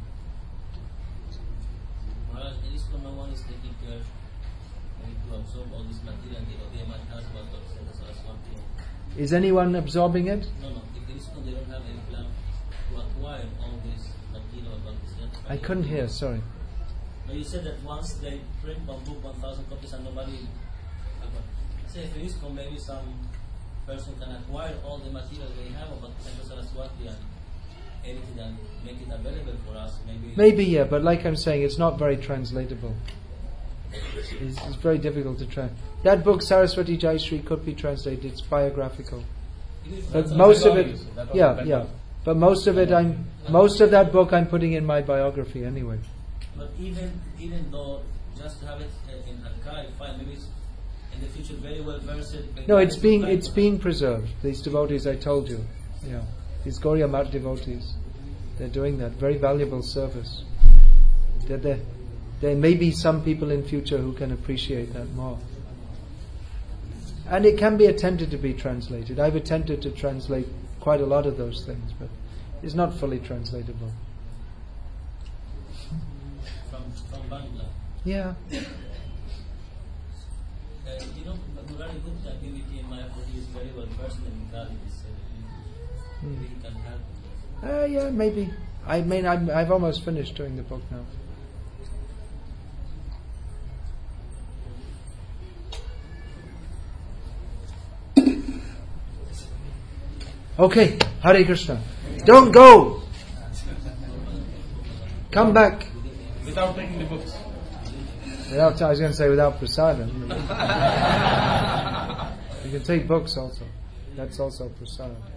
Maharaj, there is no one is taking care to absorb all this material. They might have about the Is anyone absorbing it? No, no. If there is no, they don't have any plan to acquire all this material about this. I couldn't hear. Sorry. No, you said that once they print one book, one thousand copies, and nobody. I say if there is no, maybe some person can acquire all the material they have about Sankara Saraswati and everything and make it available for us. Maybe. Maybe yeah, but like I'm saying, it's not very translatable. It's, it's very difficult to try. That book, Saraswati Jayashree, could be translated. It's biographical, but most of it, yeah, yeah. But most of it, I'm most of that book, I'm putting in my biography anyway. But even even though just to have it uh, in archive file, maybe it's in the future very well versed. No, it's being it's being preserved. These devotees, I told you, yeah, these Gauriya Math devotees, they're doing that very valuable service. They're there. There may be some people in future who can appreciate that more. And it can be attempted to be translated. I've attempted to translate quite a lot of those things, but it's not fully translatable. From, from Bangla. Yeah. Uh, you know, Murari Gupta, D V T in Mayapuri is very well versed in Kali. Uh, maybe he can help. Uh, yeah, maybe. I mean, I'm, I've almost finished doing the book now. Okay, Hare Krishna. Don't go! Come back. Without taking the books. Without, I was going to say without prasadam. You can take books also. That's also prasadam.